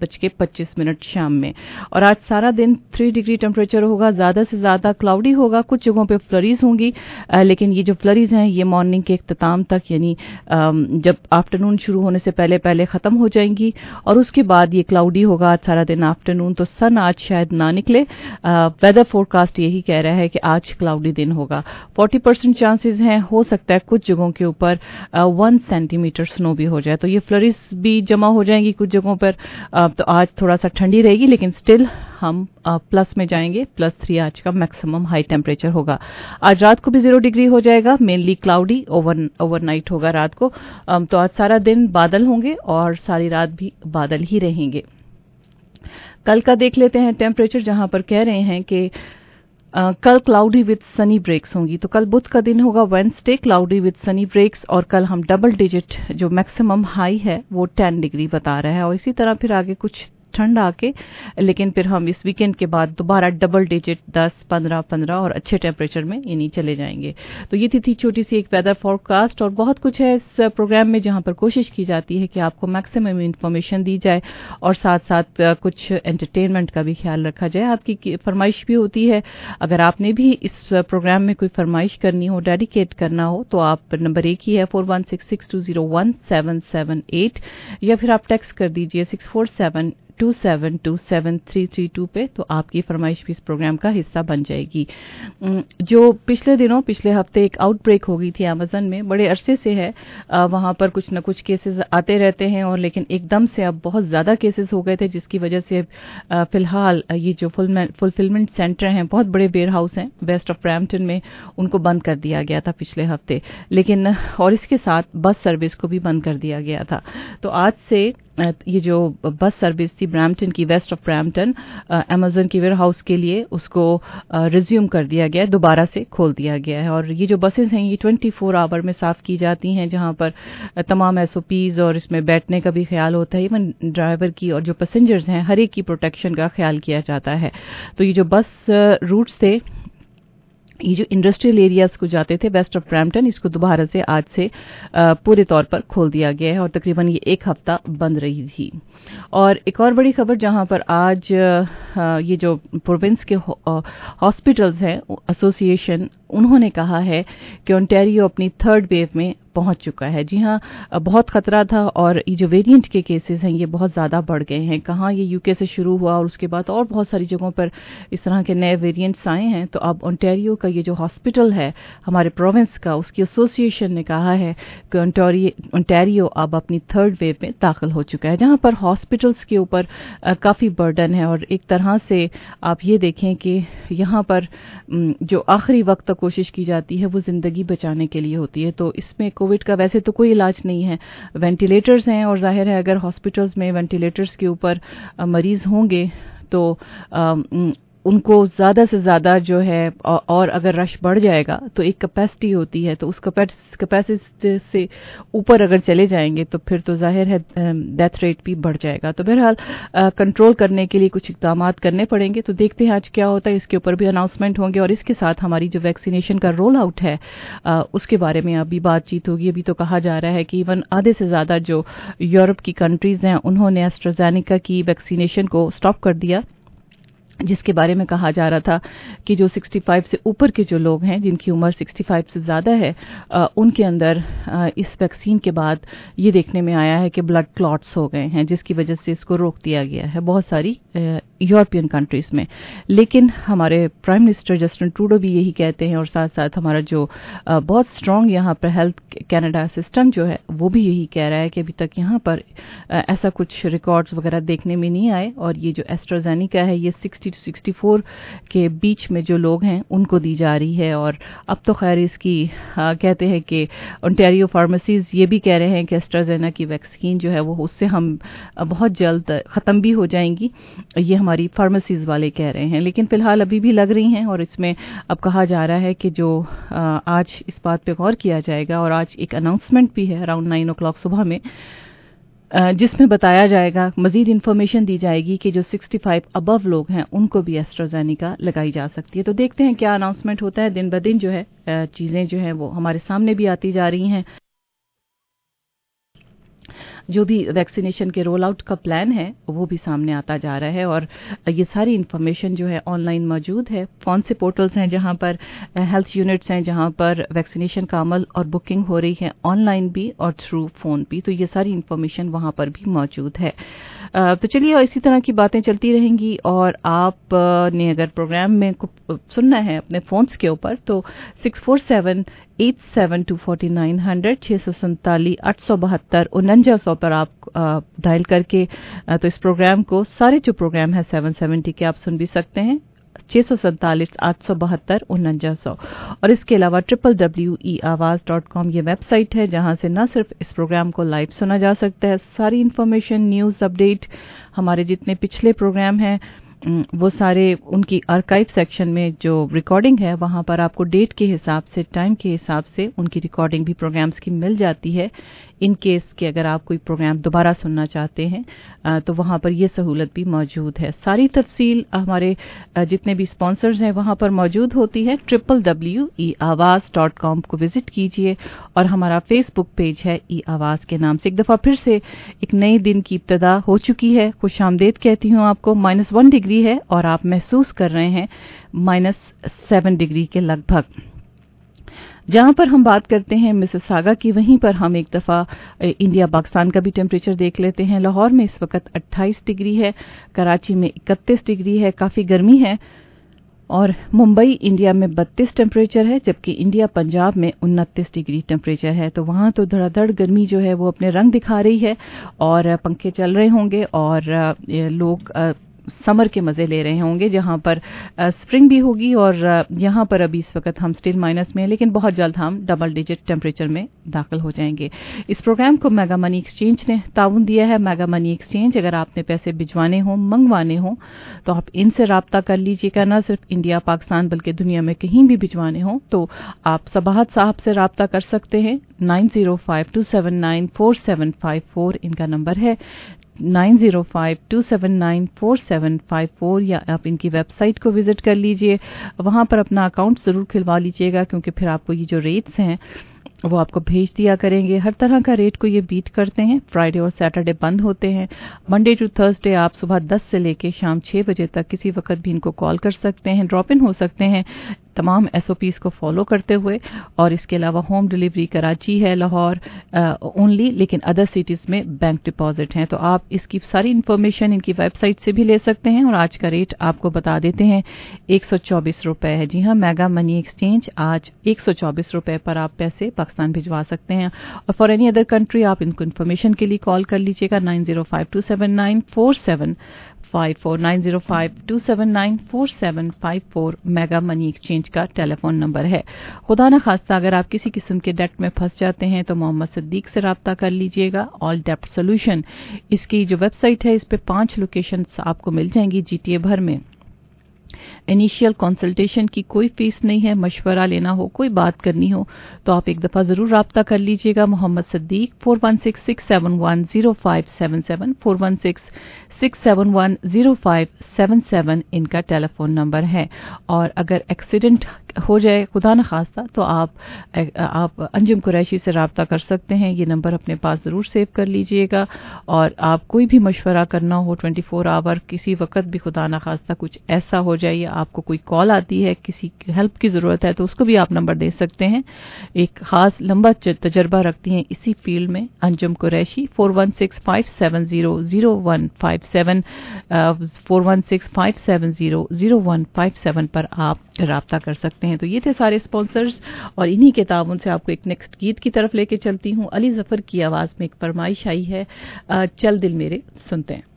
7:25 शाम में। और आज सारा दिन 3 डिग्री टेम्परेचर होगा, ज्यादा से ज्यादा क्लाउडी होगा, कुछ जगहों पे फ्लरीज होंगी, लेकिन ये जो फ्लरीज हैं ये मॉर्निंग के इख्तिताम तक, यानी जब आफ्टरनून शुरू होने से पहले पहले खत्म हो जाएंगी। और उसके बाद ये क्लाउडी होगा आज सारा दिन आफ्टरनून, तो सन आज शायद ना निकले। वेदर फोरकास्ट यही कह रहा है कि आज क्लाउडी दिन होगा। 40% चांसेस हैं, हो सकता है कुछ जगहों के ऊपर 1 सेंटीमीटर स्नो भी हो जाए। तो ये फ्लरीज भी जमा हो जाएंगी कुछ जगहों पर। तो आज थोड़ा सा ठंडी रहेगी, लेकिन स्टिल हम प्लस में जाएंगे। +3 आज का मैक्सिमम हाई टेम्परेचर होगा। आज रात को भी 0 डिग्री हो जाएगा, मेनली क्लाउडी, ओवरनाइट होगा रात को। तो आज सारा दिन बादल होंगे और सारी रात भी बादल ही रहेंगे। कल का देख लेते हैं टेम्परेचर, जहां पर कह रहे हैं कि कल क्लाउडी विद सनी ब्रेक्स होंगी। तो कल बुध का दिन होगा, Wednesday, cloudy with sunny breaks. और कल हम डबल डिजिट जो मैक्सिमम हाई है वो 10 डिग्री बता रहा है। और इसी तरह फिर आगे कुछ ठंड आके, लेकिन फिर हम इस वीकेंड के बाद दोबारा डबल डिजिट 10, 15 और अच्छे टेम्परेचर में यानी चले जाएंगे। तो ये थी छोटी सी एक वेदर फॉरकास्ट। और बहुत कुछ है इस प्रोग्राम में जहां पर कोशिश की जाती है कि आपको मैक्सिमम इंफॉर्मेशन दी जाए और साथ साथ कुछ एंटरटेनमेंट का भी ख्याल रखा जाए। आपकी फरमाइश भी होती है, अगर आपने भी इस प्रोग्राम में कोई फरमाइश करनी हो, डेडिकेट करना हो, तो आप नंबर एक ही है 4166201778, या फिर आप टेक्स्ट कर दीजिए 64727273332 पे। तो आपकी फरमाइश भी इस प्रोग्राम का हिस्सा बन जाएगी। जो पिछले हफ्ते एक आउटब्रेक हो गई थी अमेज़न में, बड़े अरसे से है, वहां पर कुछ न कुछ केसेस आते रहते हैं, और लेकिन एकदम से अब बहुत ज्यादा केसेस हो गए थे, जिसकी वजह से फिलहाल ये जो फुलफिलमेंट सेंटर हैं, बहुत बड़े वेयर हाउस हैं वेस्ट ऑफ ब्रैम्पटन में, उनको बंद कर दिया गया था पिछले हफ्ते। लेकिन और इसके साथ बस सर्विस को भी बंद कर दिया गया था। तो आज से ये जो बस सर्विस थी ब्रैम्पटन की, वेस्ट ऑफ ब्रैम्पटन, अमेज़न की वेयर हाउस के लिए, उसको रिज्यूम कर दिया गया है, दोबारा से खोल दिया गया है। और ये जो बसेस हैं ये 24 आवर में साफ की जाती हैं, जहां पर तमाम SOPs और इसमें बैठने का भी ख्याल होता है, इवन ड्राइवर की और जो पैसेंजर्स हैं हर एक की प्रोटेक्शन का ख्याल किया जाता है। तो ये जो बस रूट्स थे, ये जो इंडस्ट्रियल एरियाज को जाते थे वेस्ट ऑफ ब्रैम्पटन, इसको दोबारा से आज से पूरे तौर पर खोल दिया गया है, और तकरीबन ये 1 हफ्ता बंद रही थी। और एक और बड़ी खबर, जहां पर आज ये जो प्रोविंस के हॉस्पिटल्स हैं एसोसिएशन, उन्होंने कहा है कि ओंटारियो अपनी 3rd वेव में पहुंच चुका है। जी हाँ, बहुत खतरा था और ये जो वेरिएंट के केसेस हैं ये बहुत ज़्यादा बढ़ गए हैं। कहाँ ये यूके से शुरू हुआ और उसके बाद और बहुत सारी जगहों पर इस तरह के नए वेरिएंट्स आए हैं। तो अब ओंटारियो का ये जो हॉस्पिटल है हमारे प्रोविंस का, उसकी एसोसिएशन ने कहा है कि ओंटारियो अब अपनी 3rd वेव में दाखिल हो चुका है, जहाँ पर हॉस्पिटल्स के ऊपर काफ़ी बर्डन है। और एक तरह से आप ये देखें कि यहाँ पर जो आखिरी वक्त तक कोशिश की जाती है वो ज़िंदगी बचाने के लिए होती है। तो इसमें कोविड का वैसे तो कोई इलाज नहीं है, वेंटिलेटर्स हैं, और जाहिर है अगर हॉस्पिटल्स में वेंटिलेटर्स के ऊपर मरीज होंगे तो उनको ज़्यादा से ज़्यादा जो है, और अगर रश बढ़ जाएगा तो एक कैपेसिटी होती है, तो उस कैपेसिटी से ऊपर अगर चले जाएंगे तो फिर तो जाहिर है डेथ रेट भी बढ़ जाएगा। तो बहरहाल कंट्रोल करने के लिए कुछ इक़दाम करने पड़ेंगे। तो देखते हैं आज क्या होता है, इसके ऊपर भी अनाउंसमेंट होंगे, और इसके साथ हमारी जो वैक्सीनेशन का रोल आउट है उसके बारे में अभी बातचीत होगी। अभी तो कहा जा रहा है कि इवन आधे से ज़्यादा जो यूरोप की कंट्रीज़ हैं उन्होंने एस्ट्राजेनेका की वैक्सीनेशन को स्टॉप कर दिया, जिसके बारे में कहा जा रहा था कि जो 65 से ऊपर के जो लोग हैं जिनकी उम्र 65 से ज़्यादा है उनके अंदर इस वैक्सीन के बाद ये देखने में आया है कि ब्लड क्लॉट्स हो गए हैं, जिसकी वजह से इसको रोक दिया गया है बहुत सारी यूरोपियन कंट्रीज़ में। लेकिन हमारे प्राइम मिनिस्टर जस्टिन ट्रूडो भी यही कहते हैं, और साथ साथ हमारा जो बहुत स्ट्रॉन्ग यहाँ पर हेल्थ कनाडा सिस्टम जो है वो भी यही कह रहा है कि अभी तक यहाँ पर ऐसा कुछ रिकॉर्ड्स वगैरह देखने में नहीं आए, और ये जो एस्ट्राजेनेका है ये 60 to 64 के बीच में जो लोग हैं उनको दी जा रही है। और अब तो खैर इसकी कहते हैं कि ओंटारियो फार्मेसीज ये भी कह रहे हैं कि एस्ट्राजेनेका की वैक्सीन जो है वो उससे हम बहुत जल्द ख़त्म भी हो जाएंगी, ये हमारी फार्मेसीज वाले कह रहे हैं। लेकिन फ़िलहाल अभी भी लग रही हैं, और इसमें अब कहा जा रहा है कि जो आज इस बात पे गौर किया जाएगा, और आज एक अनाउंसमेंट भी है अराउंड 9 o'clock सुबह में, जिसमें बताया जाएगा, मजीद इन्फॉर्मेशन दी जाएगी कि जो 65 अबव लोग हैं उनको भी एस्ट्राजेनेका लगाई जा सकती है। तो देखते हैं क्या अनाउंसमेंट होता है। दिन ब दिन जो है चीज़ें जो हैं वो हमारे सामने भी आती जा रही हैं। जो भी वैक्सीनेशन के रोल आउट का प्लान है वो भी सामने आता जा रहा है, और ये सारी इन्फॉर्मेशन जो है ऑनलाइन मौजूद है। कौन से पोर्टल्स हैं जहां पर हेल्थ यूनिट्स हैं जहां पर वैक्सीनेशन का अमल और बुकिंग हो रही है, ऑनलाइन भी और थ्रू फोन भी, तो ये सारी इन्फॉर्मेशन वहां पर भी मौजूद है। तो चलिए इसी तरह की बातें चलती रहेंगी, और आपने अगर प्रोग्राम में सुनना है अपने फोन्स के ऊपर तो 647-872-4900 647-872-4900 पर आप डायल करके तो इस प्रोग्राम को, सारे जो प्रोग्राम है 770 के, आप सुन भी सकते हैं। 647-872-4900। और इसके अलावा www.eawaz.com ये वेबसाइट है जहां से न सिर्फ इस प्रोग्राम को लाइव सुना जा सकता है, सारी इन्फॉर्मेशन, न्यूज़, अपडेट, हमारे जितने पिछले प्रोग्राम हैं वो सारे उनकी आर्काइव सेक्शन में जो रिकॉर्डिंग है वहां पर आपको डेट के हिसाब से, टाइम के हिसाब से उनकी रिकॉर्डिंग भी प्रोग्राम्स की मिल जाती है। इन केस कि अगर आप कोई प्रोग्राम दोबारा सुनना चाहते हैं तो वहां पर ये सहूलत भी मौजूद है। सारी तफसील हमारे जितने भी स्पॉन्सर्स हैं वहां पर मौजूद होती है। www.eawaz.com को विजिट कीजिए, और हमारा फेसबुक पेज है ई आवाज के नाम से। एक दफा फिर से एक नए दिन की इब्तिदा हो चुकी है। खुशामदीद कहती हूँ आपको। -1 डिग्री है और आप महसूस कर रहे हैं -7 डिग्री के लगभग। जहां पर हम बात करते हैं मिसिसागा की, वहीं पर हम एक दफा इंडिया पाकिस्तान का भी टेम्परेचर देख लेते हैं। लाहौर में इस वक्त 28 डिग्री है, कराची में 31 डिग्री है, काफी गर्मी है, और मुंबई इंडिया में 32 टेम्परेचर है, जबकि इंडिया पंजाब में 29 डिग्री टेम्परेचर है। तो वहां तो धड़ाधड़ गर्मी जो है वो अपने रंग दिखा रही है, और पंखे चल रहे होंगे और लोग समर के मजे ले रहे होंगे, जहां पर स्प्रिंग भी होगी। और यहां पर अभी इस वक्त हम स्टिल माइनस में हैं, लेकिन बहुत जल्द हम डबल डिजिट टेम्परेचर में दाखिल हो जाएंगे। इस प्रोग्राम को मेगा मनी एक्सचेंज ने ताउन दिया है। मेगा मनी एक्सचेंज, अगर आपने पैसे भिजवाने हो, मंगवाने हो, तो आप इनसे राब्ता कर लीजिएगा। न सिर्फ इंडिया पाकिस्तान बल्कि दुनिया में कहीं भी भिजवाने हो तो आप सबाहत साहब से राब्ता कर सकते हैं। 9052794754 इनका नंबर है, 9052794754, या आप इनकी वेबसाइट को विजिट कर लीजिए। वहां पर अपना अकाउंट जरूर खुलवा लीजिएगा, क्योंकि फिर आपको ये जो रेट्स हैं वो आपको भेज दिया करेंगे। हर तरह का रेट को ये बीट करते हैं। फ्राइडे और सैटरडे बंद होते हैं। मंडे टू थर्सडे आप सुबह 10 से लेके शाम 6 बजे तक किसी वक्त भी इनको कॉल कर सकते हैं, ड्रॉप इन हो सकते हैं तमाम SOPs को फॉलो करते हुए। और इसके अलावा होम डिलीवरी कराची है, लाहौर ओनली, लेकिन अदर सिटीज में बैंक डिपॉजिट हैं। तो आप इसकी सारी इन्फॉर्मेशन इनकी वेबसाइट से भी ले सकते हैं। और आज का रेट आपको बता देते हैं, 124 रुपए है। जी हाँ, मेगा मनी एक्सचेंज आज 124 रुपए पर आप पैसे पाकिस्तान भिजवा सकते हैं। और फॉर एनी अदर कंट्री आप इनको इन्फॉर्मेशन के लिए कॉल कर लीजिएगा 9052794754 905 2794754 मेगा मनी एक्सचेंज का टेलीफोन नंबर है। खुदा न खास्ता अगर आप किसी किस्म के डेट में फंस जाते हैं तो मोहम्मद सिद्दीक से राब्ता कर लीजिएगा। ऑल डेप्ट सोल्यूशन इसकी जो वेबसाइट है, इस पे 5 लोकेशंस आपको मिल जाएंगी GTA भर में। इनिशियल कंसल्टेशन की कोई फीस नहीं है। मशवरा लेना हो, कोई बात करनी हो तो आप एक दफ़ा ज़रूर राब्ता कर लीजिएगा। मोहम्मद सिद्दीक 4166710577 4166710577 इनका टेलीफोन नंबर है। और अगर एक्सीडेंट हो जाए खुदा न खास्ता तो आप अंजुम कुरैशी से राब्ता कर सकते हैं। ये नंबर अपने पास ज़रूर सेव कर लीजिएगा। और आप कोई भी मशवरा करना हो 24 आवर, किसी वक्त भी खुदा न खास्ता कुछ ऐसा हो जाए या आपको कोई कॉल आती है, किसी हेल्प की ज़रूरत है, तो उसको भी आप नंबर दे सकते हैं। एक ख़ास लंबा तजर्बा रखती हैं इसी फील्ड में अंजुम कुरैशी। 4165700157 4165700157 पर आप राब्ता कर सकते हैं। तो ये थे सारे स्पॉन्सर्स और इन्हीं के ताउन से आपको एक नेक्स्ट गीत की तरफ लेके चलती हूँ। अली जफर की आवाज़ में एक फरमाइश आई है, चल दिल मेरे, सुनते हैं।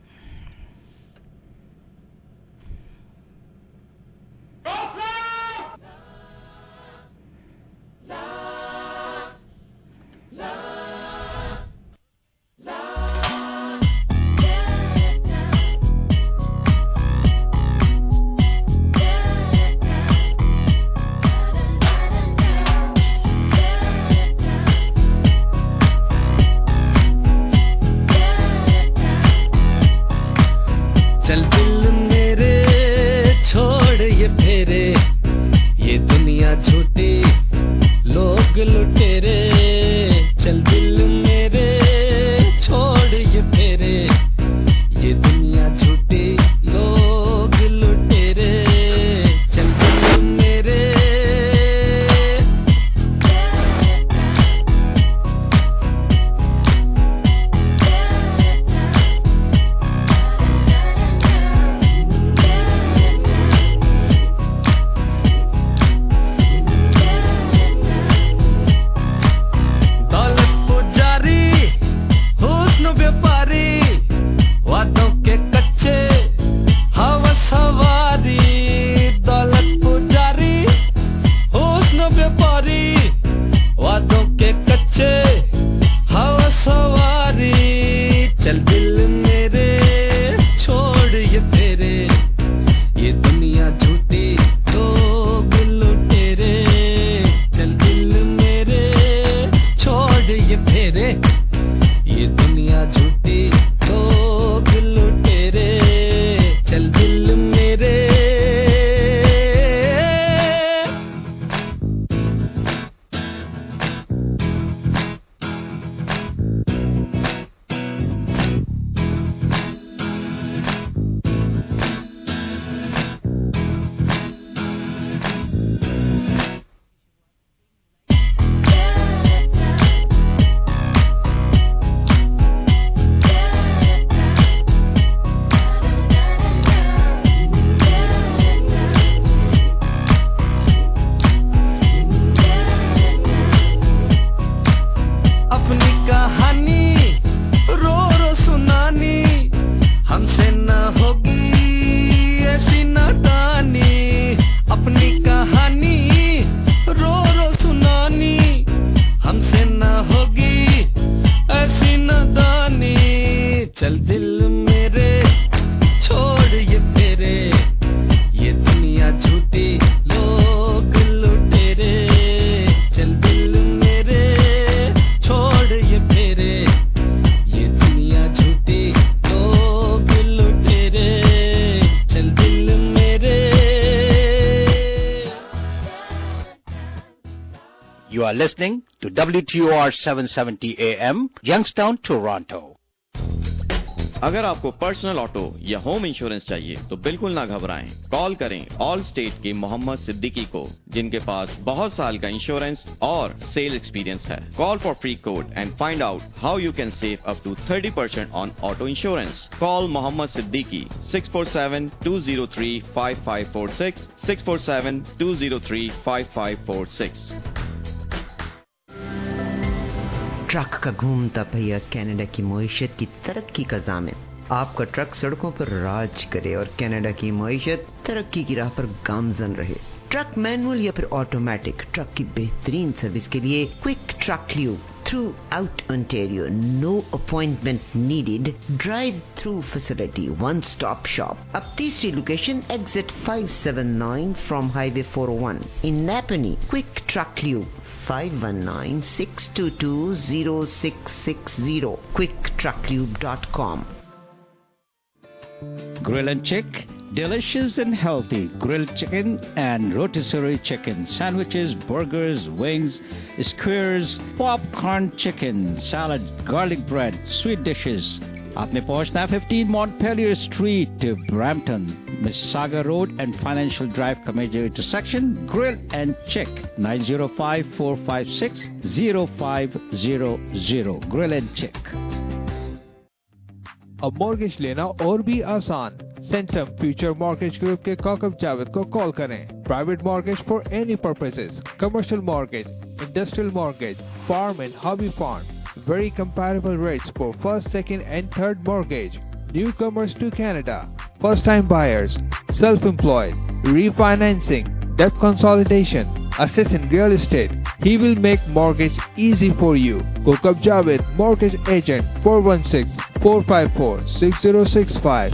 You are listening to WTOR 770 AM, Youngstown, Toronto. अगर आपको पर्सनल ऑटो या होम इंश्योरेंस चाहिए तो बिल्कुल ना घबराएं। कॉल करें ऑल स्टेट के मोहम्मद सिद्दीकी को, जिनके पास बहुत साल का इंश्योरेंस और सेल एक्सपीरियंस है। Call for free quote and find out how you can save up to 30% on auto insurance. Call Mohammad Siddiqui 647-203-5546 647-203-5546। Truck का घूमता पहिया कनाडा की मईशत की तरक्की का ज़ामिन। آپ کا ٹرک سڑکوں پر راج کرے اور کینیڈا کی معیشت ترقی کی راہ پر گامزن رہے. ٹرک مینول یا پھر آٹومیٹک ٹرک کی بہترین سروس کے لیے quick truck lube throughout Ontario. No appointment needed. Drive-through facility. One-stop shop. اب تیسری location exit 579 from Highway 401 in Napanee. Quick Truck Lube 519-622-0660. quicktrucklube.com. Grill and Chick, delicious and healthy grilled chicken and rotisserie chicken, sandwiches, burgers, wings, skewers, popcorn chicken, salad, garlic bread, sweet dishes. آپ نے پہنچنا 15 Montpelier Street, Brampton, Mississauga Road and Financial Drive کا major intersection. Grill and Chick 905-456-0500. Grill and Chick. اب mortgage لینا اور بھی آسان. سینٹم future mortgage group کے کوکب جاوید کو کال کریں. Private mortgage for any purposes, commercial mortgage, industrial mortgage, farm and hobby farm. Very comparable rates for first, second and third mortgage. Newcomers to Canada, first time buyers, self-employed, refinancing, debt consolidation, assist in real estate. He will make mortgage easy for you. Kokab Javed, mortgage agent, 416-454-6065.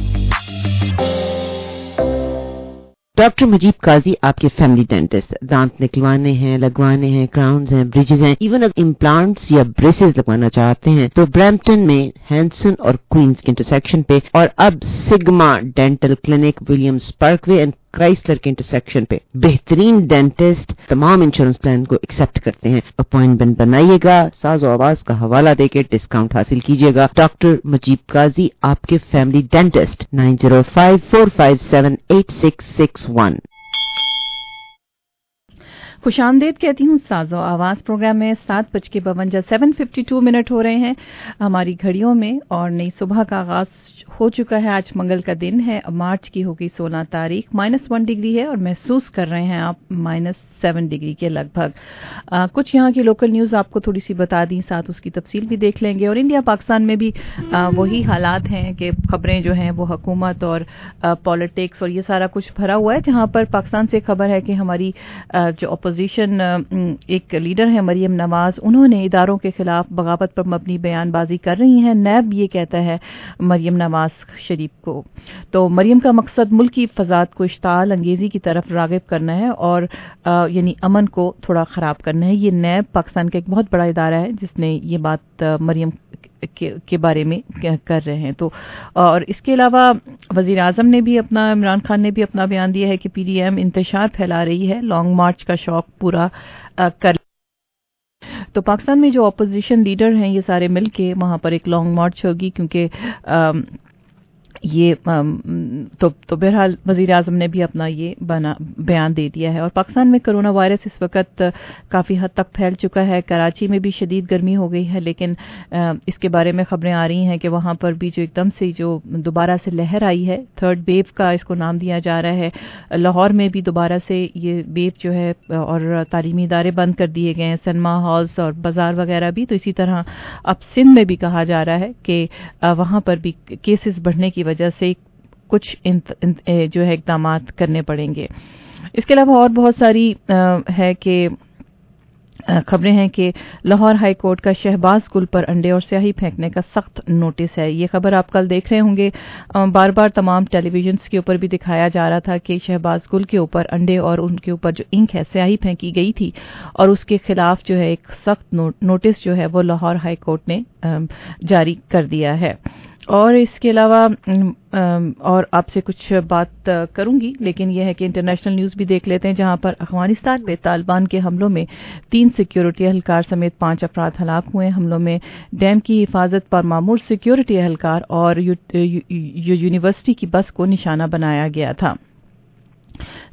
Doctor Mujeeb Qazi آپ کے family dentist. دانت نکلوانے ہیں, لگوانے ہیں, کراؤنز ہیں, bridges ہیں, even اگر implants یا بریسز لگوانا چاہتے ہیں تو برمپٹن میں ہینسن اور کوئنز کے انٹرسیکشن پہ, اور اب Sigma dental clinic Williams parkway and Chrysler کے انٹرسیکشن پہ. بہترین ڈینٹسٹ تمام انشورنس پلان کو ایکسپٹ کرتے ہیں. اپوائنٹمنٹ بنائیے گا, ساز و آواز کا حوالہ دے کے ڈسکاؤنٹ حاصل کیجیے گا. ڈاکٹر مجیب قاضی آپ کے فیملی ڈینٹسٹ. 9054578661. خوش آمدید کہتی ہوں ساز و آواز پروگرام میں. 7:52 7:52 ہو رہے ہیں ہماری گھڑیوں میں, اور نئی صبح کا آغاز ہو چکا ہے. آج منگل کا دن ہے, مارچ کی ہوگی 16 تاریخ. -1 ڈگری ہے اور محسوس کر رہے ہیں آپ -7 ڈگری کے لگ بھگ. کچھ یہاں کی لوکل نیوز آپ کو تھوڑی سی بتا دیں, ساتھ اس کی تفصیل بھی دیکھ لیں گے. اور انڈیا پاکستان میں بھی وہی حالات ہیں کہ خبریں جو ہیں وہ حکومت اور پالیٹکس اور یہ سارا کچھ بھرا ہوا ہے. جہاں پر پاکستان سے خبر ہے کہ ہماری جو اپوزیشن ایک لیڈر ہیں مریم نواز, انہوں نے اداروں کے خلاف بغاوت پر مبنی بیان بازی کر رہی ہیں. نیب یہ کہتا ہے مریم نواز شریف کو. تو مریم کا مقصد ملکی فساد کو اشتعال انگیزی کی طرف راغب کرنا ہے اور یعنی امن کو تھوڑا خراب کرنا ہے. یہ نیب پاکستان کا ایک بہت بڑا ادارہ ہے جس نے یہ بات مریم کے بارے میں کر رہے ہیں. تو اور اس کے علاوہ وزیر اعظم نے بھی اپنا, عمران خان نے بھی اپنا بیان دیا ہے کہ پی ڈی ایم انتشار پھیلا رہی ہے, لانگ مارچ کا شوق پورا کر. تو پاکستان میں جو اپوزیشن لیڈر ہیں یہ سارے مل کے وہاں پر ایک لانگ مارچ ہوگی, کیونکہ یہ تو بہرحال وزیر اعظم نے بھی اپنا یہ بیان دے دیا ہے. اور پاکستان میں کرونا وائرس اس وقت کافی حد تک پھیل چکا ہے. کراچی میں بھی شدید گرمی ہو گئی ہے, لیکن اس کے بارے میں خبریں آ رہی ہیں کہ وہاں پر بھی جو ایک دم سے جو دوبارہ سے لہر آئی ہے, تھرڈ ویو کا اس کو نام دیا جا رہا ہے. لاہور میں بھی دوبارہ سے یہ ویو جو ہے, اور تعلیمی ادارے بند کر دیے گئے ہیں, سنیما ہالز اور بازار وغیرہ بھی. تو اسی طرح اب سندھ میں بھی کہا جا رہا ہے کہ وہاں پر بھی کیسز بڑھنے کی وجہ سے کچھ جو ہے اقدامات کرنے پڑیں گے. اس کے علاوہ اور بہت ساری ہے کہ خبریں ہیں کہ لاہور ہائی کورٹ کا شہباز گل پر انڈے اور سیاہی پھینکنے کا سخت نوٹس ہے. یہ خبر آپ کل دیکھ رہے ہوں گے, بار بار تمام ٹیلی ویژنز کے اوپر بھی دکھایا جا رہا تھا کہ شہباز گل کے اوپر انڈے اور ان کے اوپر جو انک ہے سیاہی پھینکی گئی تھی, اور اس کے خلاف جو ہے ایک سخت نوٹس جو ہے وہ لاہور ہائی کورٹ نے جاری کر دیا ہے. اور اس کے علاوہ اور آپ سے کچھ بات کروں گی, لیکن یہ ہے کہ انٹرنیشنل نیوز بھی دیکھ لیتے ہیں, جہاں پر افغانستان میں طالبان کے حملوں میں 3 سیکیورٹی اہلکار سمیت 5 افراد ہلاک ہوئے. حملوں میں ڈیم کی حفاظت پر معمور سیکیورٹی اہلکار اور یونیورسٹی کی بس کو نشانہ بنایا گیا تھا.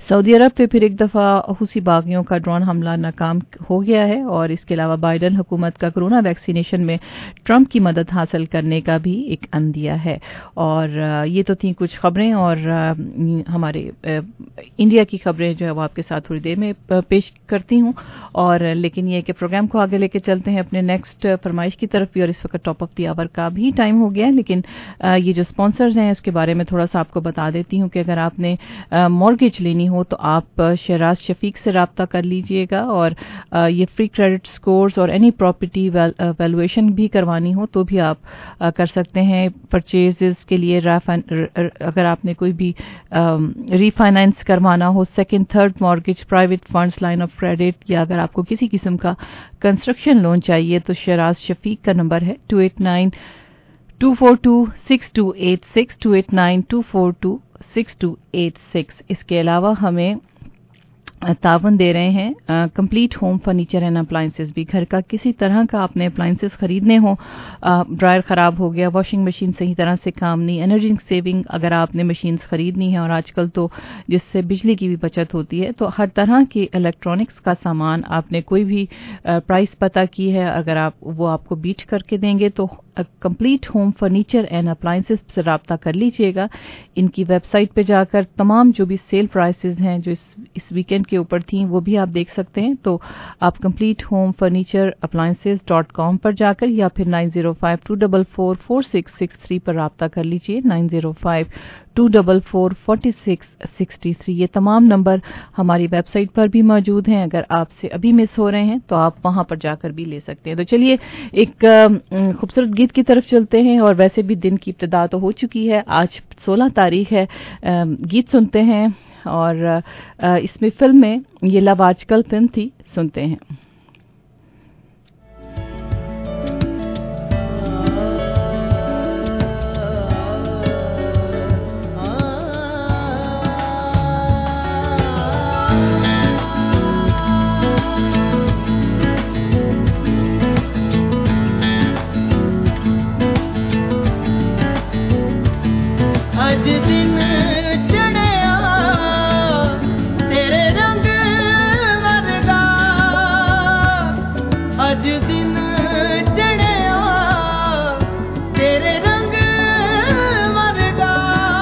सऊदी अरब पे फिर एक दफ़ा हूसी बागियों का ड्रोन हमला नाकाम हो गया है और इसके अलावा बाइडन हुकूमत का कोरोना वैक्सीनेशन में ट्रंप की मदद हासिल करने का भी एक अंदिया है। और ये तो थी कुछ खबरें और हमारे इंडिया की खबरें जो है वो आपके साथ थोड़ी देर में पेश करती हूँ। और लेकिन ये कि प्रोग्राम को आगे लेके चलते हैं अपने नेक्स्ट फरमाइश की तरफ भी, और इस वक्त टॉप ऑफ द आवर का भी टाइम हो गया है। लेकिन ये जो स्पॉन्सर्स हैं उसके बारे में थोड़ा सा आपको बता देती हूँ कि अगर आपने मॉर्गेज लेनी हो तो आप शहराज शफीक से रब्ता कर लीजिएगा। और ये फ्री क्रेडिट स्कोर्स और एनी प्रॉपर्टी वैल्यूएशन भी करवानी हो तो भी आप कर सकते हैं। परचेजेस के लिए अगर आपने कोई भी रीफाइनेंस करवाना हो, second third mortgage, private funds, line of credit, या अगर आपको किसी किस्म का कंस्ट्रक्शन लोन चाहिए तो शहराज शफीक का नंबर है 2892426286 2892426286। इसके अलावा हमें तावन दे रहे हैं complete home furniture and appliances भी। घर का किसी तरह का आपने अप्लायंसेस खरीदने हो, ड्रायर ख़राब हो गया, वॉशिंग मशीन सही तरह से काम नहीं, एनर्जी सेविंग अगर आपने मशीन्स खरीदनी है, और आजकल तो जिससे बिजली की भी बचत होती है, तो हर तरह के इलेक्ट्रॉनिक्स का सामान आपने कोई भी प्राइस पता की है, अगर आप वो आपको बीट करके देंगे तो complete home furniture and appliances से रब्ता कर लीजिएगा। इनकी वेबसाइट पे जाकर तमाम जो भी सेल प्राइसेस हैं जो इस वीकेंड के ऊपर थी वो भी आप देख सकते हैं। तो आप कंप्लीट होम फर्नीचर appliances.com पर जाकर या फिर 9052444663 पर रब्ता कर लीजिए। 9052444663 ये तमाम नंबर हमारी वेबसाइट पर भी मौजूद हैं। अगर आपसे अभी मिस हो रहे हैं तो आप वहां पर जाकर भी ले सकते हैं। तो चलिए एक खूबसूरत गीत की तरफ चलते हैं, और वैसे भी दिन की इब्तिदा तो हो चुकी है, आज 16 तारीख है। गीत सुनते हैं और इसमें फिल्म में ये लव आजकल फिल्म थी, सुनते हैं। आज दिन चढ़िया तेरे रंग वर्गा, आज दिन चढ़िया तेरे रंग वर्गा,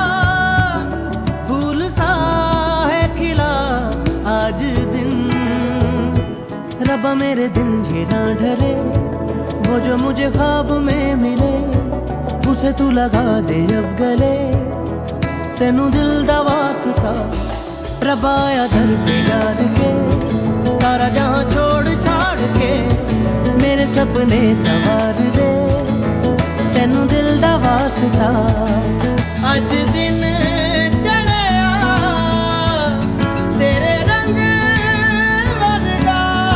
फूल सा है खिला आज दिन। रब्बा मेरे दिन झेला ढले, वो जो मुझे ख्वाब में मिले उसे तू लगा दे अब गले। तेनू दिल दा वास्ता रबाया दर पे डाल के, सारा जहां छोड़ छाड़ के मेरे सपने सवार दे। तेनू दिल दा वास्ता आज दिन चढ़िया तेरे रंग वर्गा।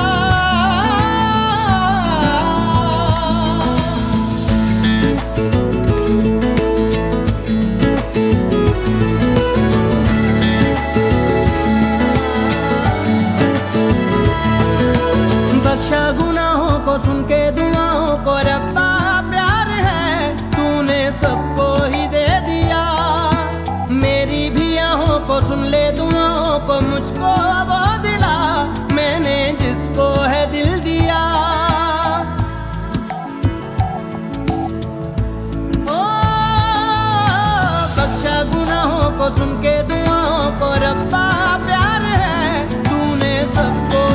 बख्शा गुनाहों को सुन के दुआओं को रब्बा प्यार है, तूने सबको ही दे दिया। मेरी भी आहों को सुन ले दुआओं को मुझको